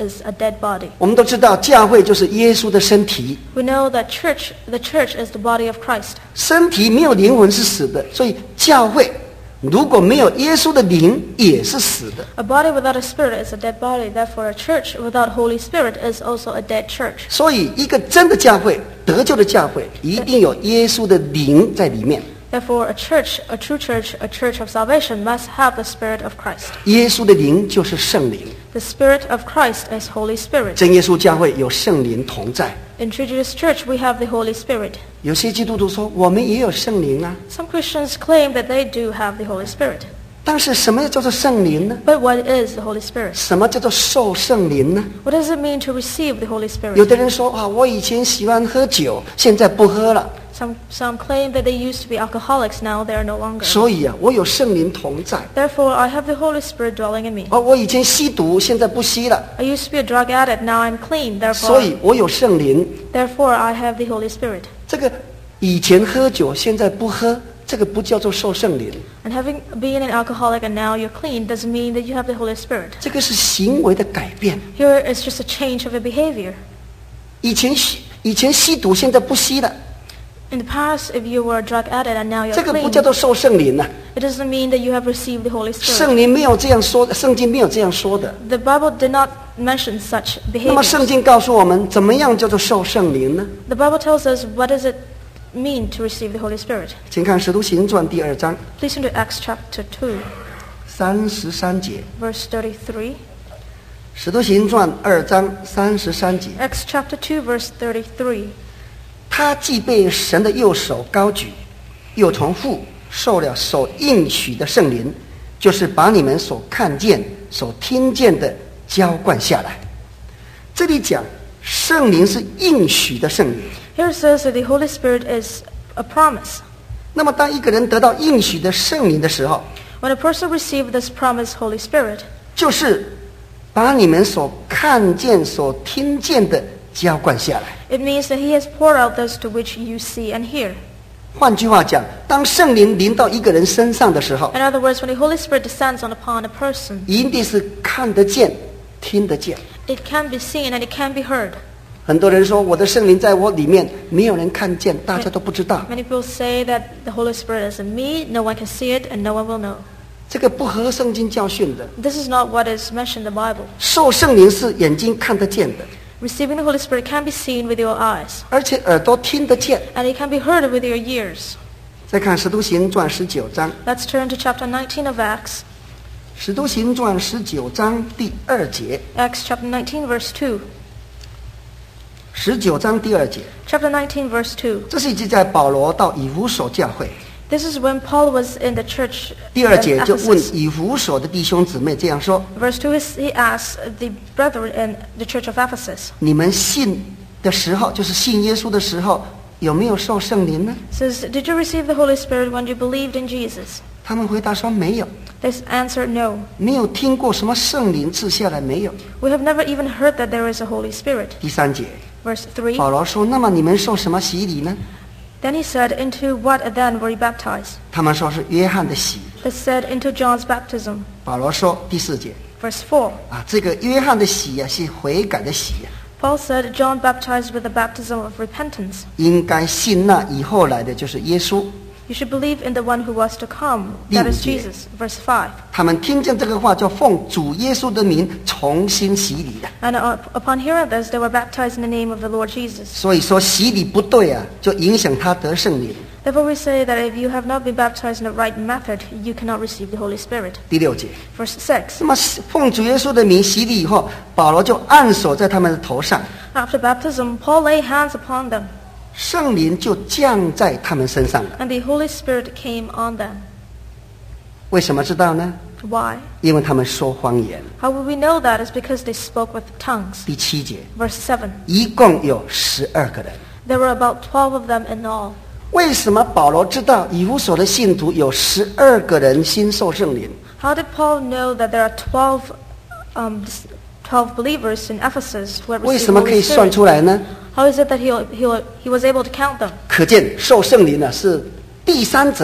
is a dead body. 我们都知道，教会就是耶稣的身体， We know that church, the church is the body of Christ. 身体没有灵魂是死的，所以教会如果没有耶稣的灵也是死的。 A body without a spirit is a dead body. Therefore, a church without Holy Spirit is also a dead church. 所以，一个真的教会、得救的教会，一定有耶稣的灵在里面。 Therefore, a church, a true church, a church of salvation must have the Spirit of Christ. 耶稣的灵就是圣灵， The Spirit of Christ is Holy Spirit. 真耶稣教会有圣灵同在。 In True Jesus Church, we have the Holy Spirit. 有些基督徒说，我们也有圣灵啊， Some Christians claim that they do have the Holy Spirit. 但是什么叫做圣灵呢？ But what is the Holy Spirit? 什么叫做受圣灵呢？ What does it mean to receive the Holy 有 Spirit? 的人说啊，我以前喜欢喝酒，现在不喝了， Some, some claim that they used to be alcoholics, now they are no longer. 所以啊，我有圣灵同在。 Therefore, I have the Holy Spirit dwelling in me. 哦，我以前吸毒，现在不吸了， I used to be a drug addict, now I'm clean. 所 Therefore, 以我有圣灵。 therefore I have the Holy Spirit. 这个以前喝酒，现在不喝，这个不叫做受圣灵， And having been an alcoholic and now you're clean doesn't mean that you have the Holy Spirit. 这个是行为的改变。 Here is just a change of a behavior. 以前吸以前吸毒，现在不吸了， In the past, if you were a drug addict and now you're 这个不 clean, 叫做受圣灵啊。 it doesn't mean that you have received the Holy Spirit. 圣灵没有这样说的，圣经没有这样说的。 The Bible did not mention such 那么圣 behavior. 经告诉我们，怎么样叫做受圣灵呢？ The Bible tells us what does it mean to receive the Holy Spirit. 请看《使徒行传》第二章 Please turn to Acts chapter two, 三十三节， verse thirty-three. 《使徒行传》二章三十三节， Acts chapter two, verse thirty-three. 他既被神的右手高举，又从父受了所应许的圣灵，就是把你们所看见、所听见的浇灌下来。这里讲圣灵是应许的圣灵。 Here it says that the Holy Spirit is a promise. 那么，当一个人得到应许的圣灵的时候， When a person receives this promised Holy Spirit, 就是把你们所看见、所听见的浇灌下来。 it means that He has poured out those to which you see and hear. 换句话讲，当圣灵临到一个人身上的时候， In other words, when the Holy Spirit descends on upon a person, 一定是看得见、听得见。 it can be seen and it can be heard. 很多人说我的圣灵在我里面，没有人看见，大家都不知道。 Many people say that the Holy Spirit is in me, no one can see it and no one will know. 这个不合圣经教训的。 This is not what is mentioned in the Bible. 受圣灵是眼睛看得见的， Receiving the Holy Spirit can be seen with your eyes, 而且耳朵听得见。 and it can be heard with your ears. 再看《使徒行传》十九章，《 Let's turn to chapter nineteen of Acts. 使徒行传》十九章第二节， Acts chapter nineteen, verse two. 十九章第二节， Chapter nineteen, verse two. 这是已经在保罗到以弗所教会。 This is when Paul was in the church 第二 at 节就问 Ephesus. 以弗所的弟兄姊妹这样说： Verse two is he asks the brethren in the church of Ephesus, 你们信的时候，就是信耶稣的时候，有没有受圣灵呢？ says, Did you receive the Holy Spirit when you believed in Jesus? 他们回答说没有， They answered, No. 没有听过什么圣灵赐下来，没有。 We have never even heard that there is a Holy Spirit. 第三节， Verse three. 保罗说：那么你们受什么洗礼呢？ Then he said, Into what then were you baptized? 他们说是约翰的洗。 They said, Into John's baptism. 保罗说第四节 Verse four. 啊，这个约翰的洗呀、是悔改的洗呀、 Paul said, John baptized with the baptism of repentance. 应该信那以后来的就是耶稣。 You should believe in the one who was to come. That is 第五节。 Jesus. Verse five. 他们听见这个话，就奉主耶稣的名重新洗礼的。 And uh, upon hearing this, they were baptized in the name of the Lord Jesus. 所以说洗礼不对啊，就影响他得圣灵。 Therefore we say that if you have not been baptized in the right method, you cannot receive the Holy Spirit. 第六节， Verse six. 那么奉主耶稣的名洗礼以后，保罗就按手在他们的头上， After baptism, Paul laid hands upon them, 圣灵就降在他们身上了。 and the Holy Spirit came on them. 为什么知道呢？ Why? 因为他们说方言。 How will we know that? It's because they spoke with tongues. 第七节， Verse seven. 一共有十二个人。 There were about twelve of them in all. 为什么保罗知道以弗所的信徒有十二个人新受圣灵？ How did Paul know that there are twelve, um, twelve believers in Ephesus who had 为 received 什 the 么可 Holy 以算 Spirit? 出来呢？ How is it that he, he, he was able to count them? 可见受圣灵呢是第三者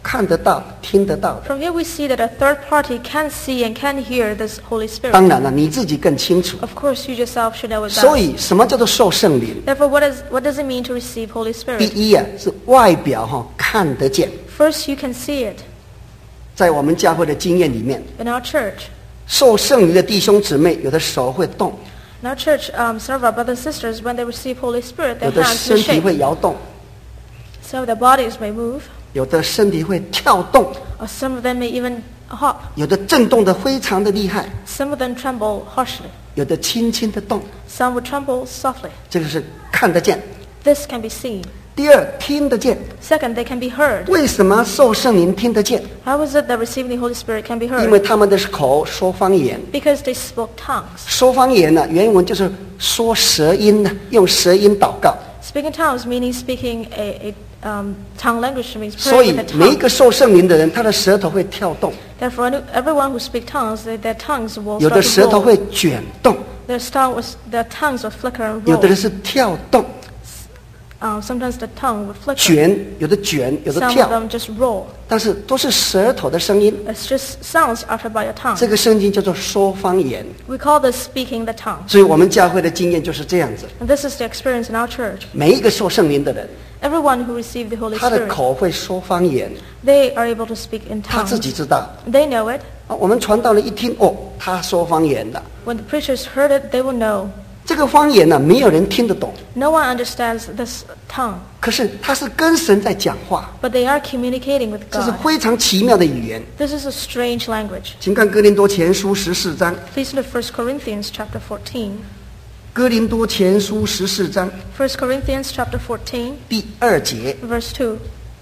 看得到、听得到的。 From here we see that a third party can see and can hear this Holy 当 Spirit. 然了，你自己更清楚。 Of course, you yourself should know it 所 best. 以，什么叫做受圣灵？ Therefore, what, is, what does it mean to receive Holy 第 Spirit? 一啊，是外表哈、看得见。 First, you can see it 在我们教会的经验里面， in our church. 受圣灵的弟兄姊妹，有的手会动， In our church, um, some of our brothers and sisters, when they receive Holy Spirit, 有 their 的 hands 身 may 体 shake. 会摇动， Some of their bodies may move, 有的身体会跳动， or some of them may even hop. 有的震动的非常的厉害， Some of them tremble harshly. 有的轻轻的动， Some would tremble softly. 这个是看得见。 This can be seen. 第二，听得见。 Second, they can be heard. 为什么受圣灵听得见？ How is it that receiving the Holy Spirit can be 因为 heard? 他们的口说方言。 Because they spoke tongues. 说方言呢、原文就是说舌音呢，用舌音祷告。 Speaking tongues meaning speaking a, a um, tongue language means 所 prayer 以 with a 每一 tongue. 个受圣灵的人，他的舌头会跳动， Therefore, everyone who speaks tongues, their, their tongues will 有的 start 舌 to 头 roll. 会卷动， Their, tongue was, their tongues will flicker and 有 roll. 的人是跳动、 Um, sometimes the tongue would flicker. 卷，有的卷，有的 Some of 跳， them just roll. 但是都是舌头的声音。 It's just sounds uttered by your tongue. 这个声音叫做说方言。 We call this speaking the tongue. 所以我们教会的经验就是这样子： And this is the experience in our church. 每一个受圣灵的人， Everyone who received the Holy 他的 Spirit, 口会说方言， they are able to speak in 他自 tongues. 己知道。 They know it. 啊，我们传道人一听，哦，他说方言的。 When the preachers heard it, they will know. 这个方言呢、没有人听得懂， No one understands this tongue, 可是他是跟神在讲话， but they are communicating with 这是 God. 非常奇妙的语言。 This is a strange language. 请看哥林多前书十四章， Please look at First Corinthians chapter fourteen. 哥林多前书十四章 First Corinthians chapter fourteen, 第二节， verse two.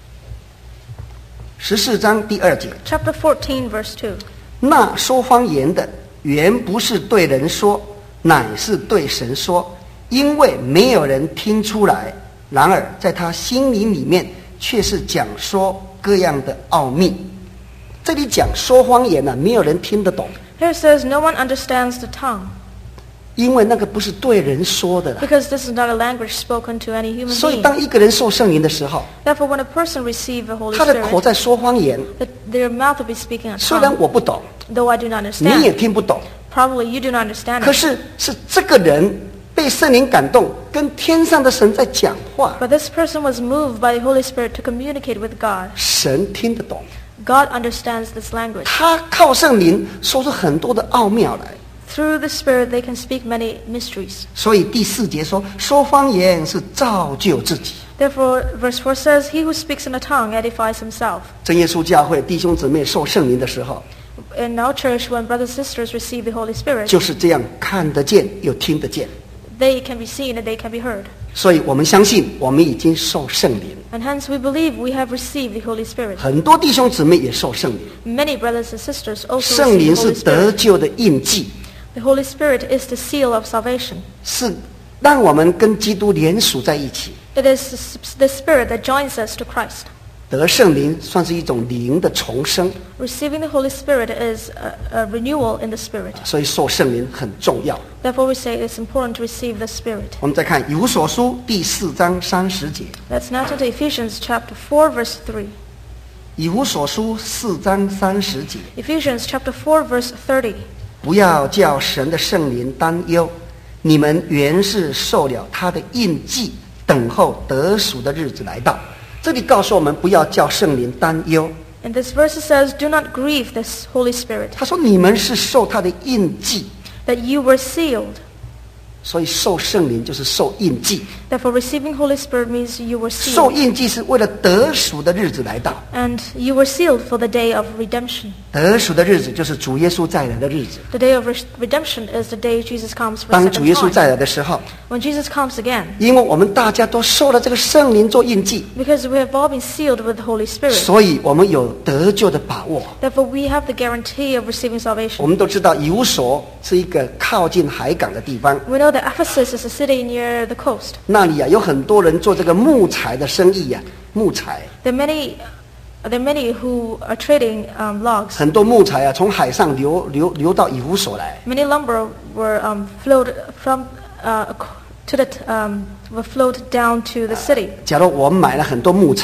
十四章第二节， Chapter fourteen, verse two. 那说方言的原不是对人说，乃是对神说，因为没有人听出来。然而在他心灵里面却是讲说各样的奥秘。这里讲说方言呢、没有人听得懂， Here it says, no one understands the tongue, 因为那个不是对人说的啦。 because this is not a language spoken to any human 所以 being. 当一个人受圣灵的时候， Therefore, when a person receives the Holy 他的口 Spirit, 在说方言， that their mouth will be speaking a 虽然 tongue. 我不懂， Though I do not 你也 understand, 听不懂， probably you do not understand 可 it. 是是这个人被圣灵感动，跟天上的神在讲话， But this person was moved by the Holy Spirit to communicate with God. 神听得懂， God understands this language. 他靠圣灵说出很多的奥妙来。 Through the Spirit, they can speak many mysteries. 所以第四节说，说方言是造就自己。 Therefore, verse four says, He who speaks in a tongue edifies himself. 真耶稣教会弟兄姊妹受圣灵的时候， In our church, when brothers and sisters receive the Holy Spirit, 就是这样看得见又听得见。 they can be seen and they can be heard. 所以我们相信，我们已经受圣灵。 And hence we believe we have received the Holy Spirit. 很多弟兄姊妹也受圣灵。 Many brothers and sisters also 圣 receive 灵 the 是 Holy 得 Spirit. 救的印记， The Holy Spirit is the seal of salvation. 是让我们跟基督连属在一起。 It is the Spirit that joins us to Christ. 得圣灵算是一种灵的重生， Receiving the Holy Spirit is a, a renewal in the Spirit. 所以受圣灵很重要。 Therefore, we say it's important to receive the Spirit. 我们再看以弗所书第四章三十节， Let's now turn to Ephesians chapter four, verse three. 以弗所书四章三十节， Ephesians chapter four, verse thirty. 不要叫神的圣灵担忧，你们原是受了他的印记，等候得赎的日子来到。这里告诉我们，不要叫圣灵担忧。 In this verse it says, do not grieve this Holy Spirit, 他说你们是受他的印记， that you were sealed. 所以受圣灵就是受印记。 Therefore, receiving Holy Spirit means you were 受 sealed. 印记是为了得赎的日子来到。 And you were sealed for the day of redemption. 得赎的日子就是主耶稣再来的日子。 The day of re- redemption is the day Jesus comes for 当 the 主耶稣 second 再 time. 来的时候， When Jesus comes again, 因为我们大家都受了这个圣灵做印记， because we have all been sealed with the Holy Spirit. 所以我们有得救的把握。 Therefore, we have the guarantee of receiving 我 salvation. 们都知道以弗所是一个靠近海港的地方， We know that Ephesus is a city near the coast. 那里啊有很多人做这个木材的生意呀、木材 There are many, there are many who are trading um, logs. 很多木材啊从海上流流流到以弗所来， Many lumber were um, flowed from uh, to the um, were flowed down to the city. 假如我们买了很多木材，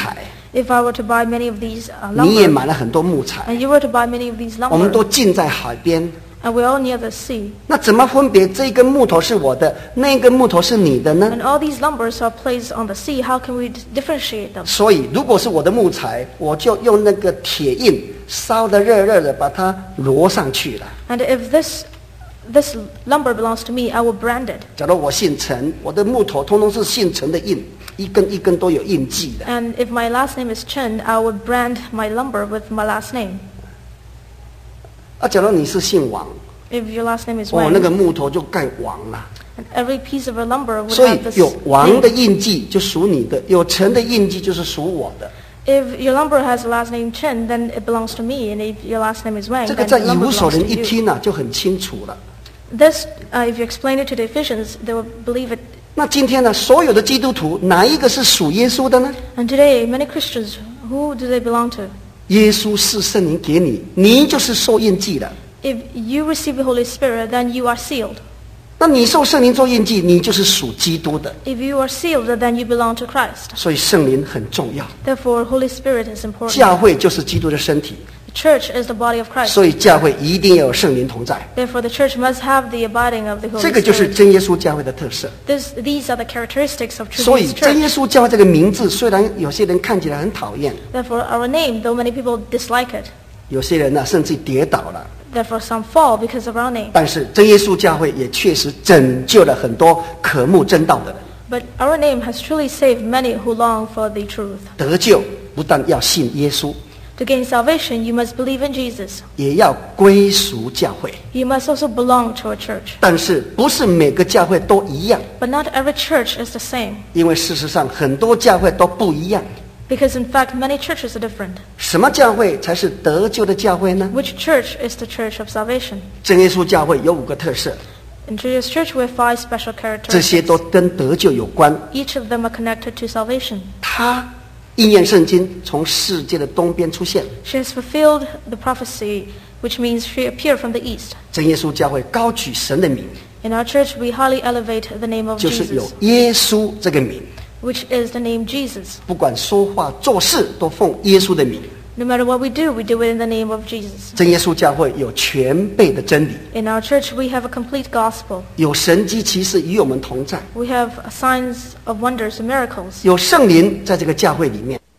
If I were to buy many of these uh, 你也 lumber, 买了很多木材， and you were to buy many of these 我们 lumber, 都近在海边， and we're all near the sea, 那怎么分别这根木头是我的，那根木头是你的呢？ and all these lumbers are placed on the sea, how can we d- differentiate them? 所以，如果是我的木材，我就用那个铁印烧得热热的，把它摞上去了。 And if this this lumber belongs to me, I will brand it. 假如我姓陈，我的木头通通是姓陈的印，一根一根都有印记的。 And if my last name is Chen, I would brand my lumber with my last name. 啊，假如你是姓王， If your last name is 哦， Wang, 那个木头就盖王了。 and every piece of a lumber would 所以 have this 有王 name. 的印记就属你的，有陈的印记就是属我的。 If your lumber has the last name Chen, then it belongs to me, and if your last name is Wang, 这个 then 在 the 以 lumber 弗所 belongs 人 to 一 you. 听啊，就很清楚了。 This, uh, if you explain it to the Ephesians, they will believe it. 那今天呢，所有的基督徒哪一个是属耶稣的呢？ And today, many Christians, who do they belong to? 耶稣是圣灵给你，你就是受印记的。 If you receive the Holy Spirit, then you are sealed. 那你受圣灵做印记，你就是属基督的。 If you are sealed, then you belong to Christ. 所以圣灵很重要， Therefore, Holy Spirit is important. 教会就是基督的身体， The church is the body of Christ. 所以教会一定要有圣灵同在。 Therefore, the church must have the abiding of the 这 Holy 个就是 Spirit. 真耶稣教会的特色。 This, these are the characteristics of 所以 true 真 church. 耶稣教会这个名字，虽然有些人看起来很讨厌， Therefore, our name, though many people dislike it, 有些人呢、甚至跌倒了， therefore some fall because of our name. 但是真耶稣教会也确实拯救了很多渴慕真道的人。 But our name has truly saved many who long for the truth. 得救不但要信耶稣， To gain salvation, you must believe in Jesus. 也要归属教会。 You must also belong to a church. 但是不是每个教会都一样， But not every church is the same. 因为事实上很多教会都不一样。 Because in fact, many churches are different. 什么教会才是得救的教会呢？ Which church is the church of salvation? 真耶稣教会有五个特色， In Jesus' church, we have five special 这些 characteristics. 都跟得救有关。 Each of them are connected to salvation. 它应验圣经，从世界的东边出现。 She has fulfilled the prophecy, which means she appeared from the east. 真耶稣教会高举神的名， In our church, we highly elevate the name of 就是有 Jesus, 耶稣这个名， which is the name Jesus. 不管说话做事都奉耶稣的名。 No matter what we do, we do it in the name of Jesus. 真耶稣教会有全备的真理， In our church, we have a complete gospel. 有神迹奇事与我们同在， We have signs of wonders and miracles. 有圣灵在这个教会里面。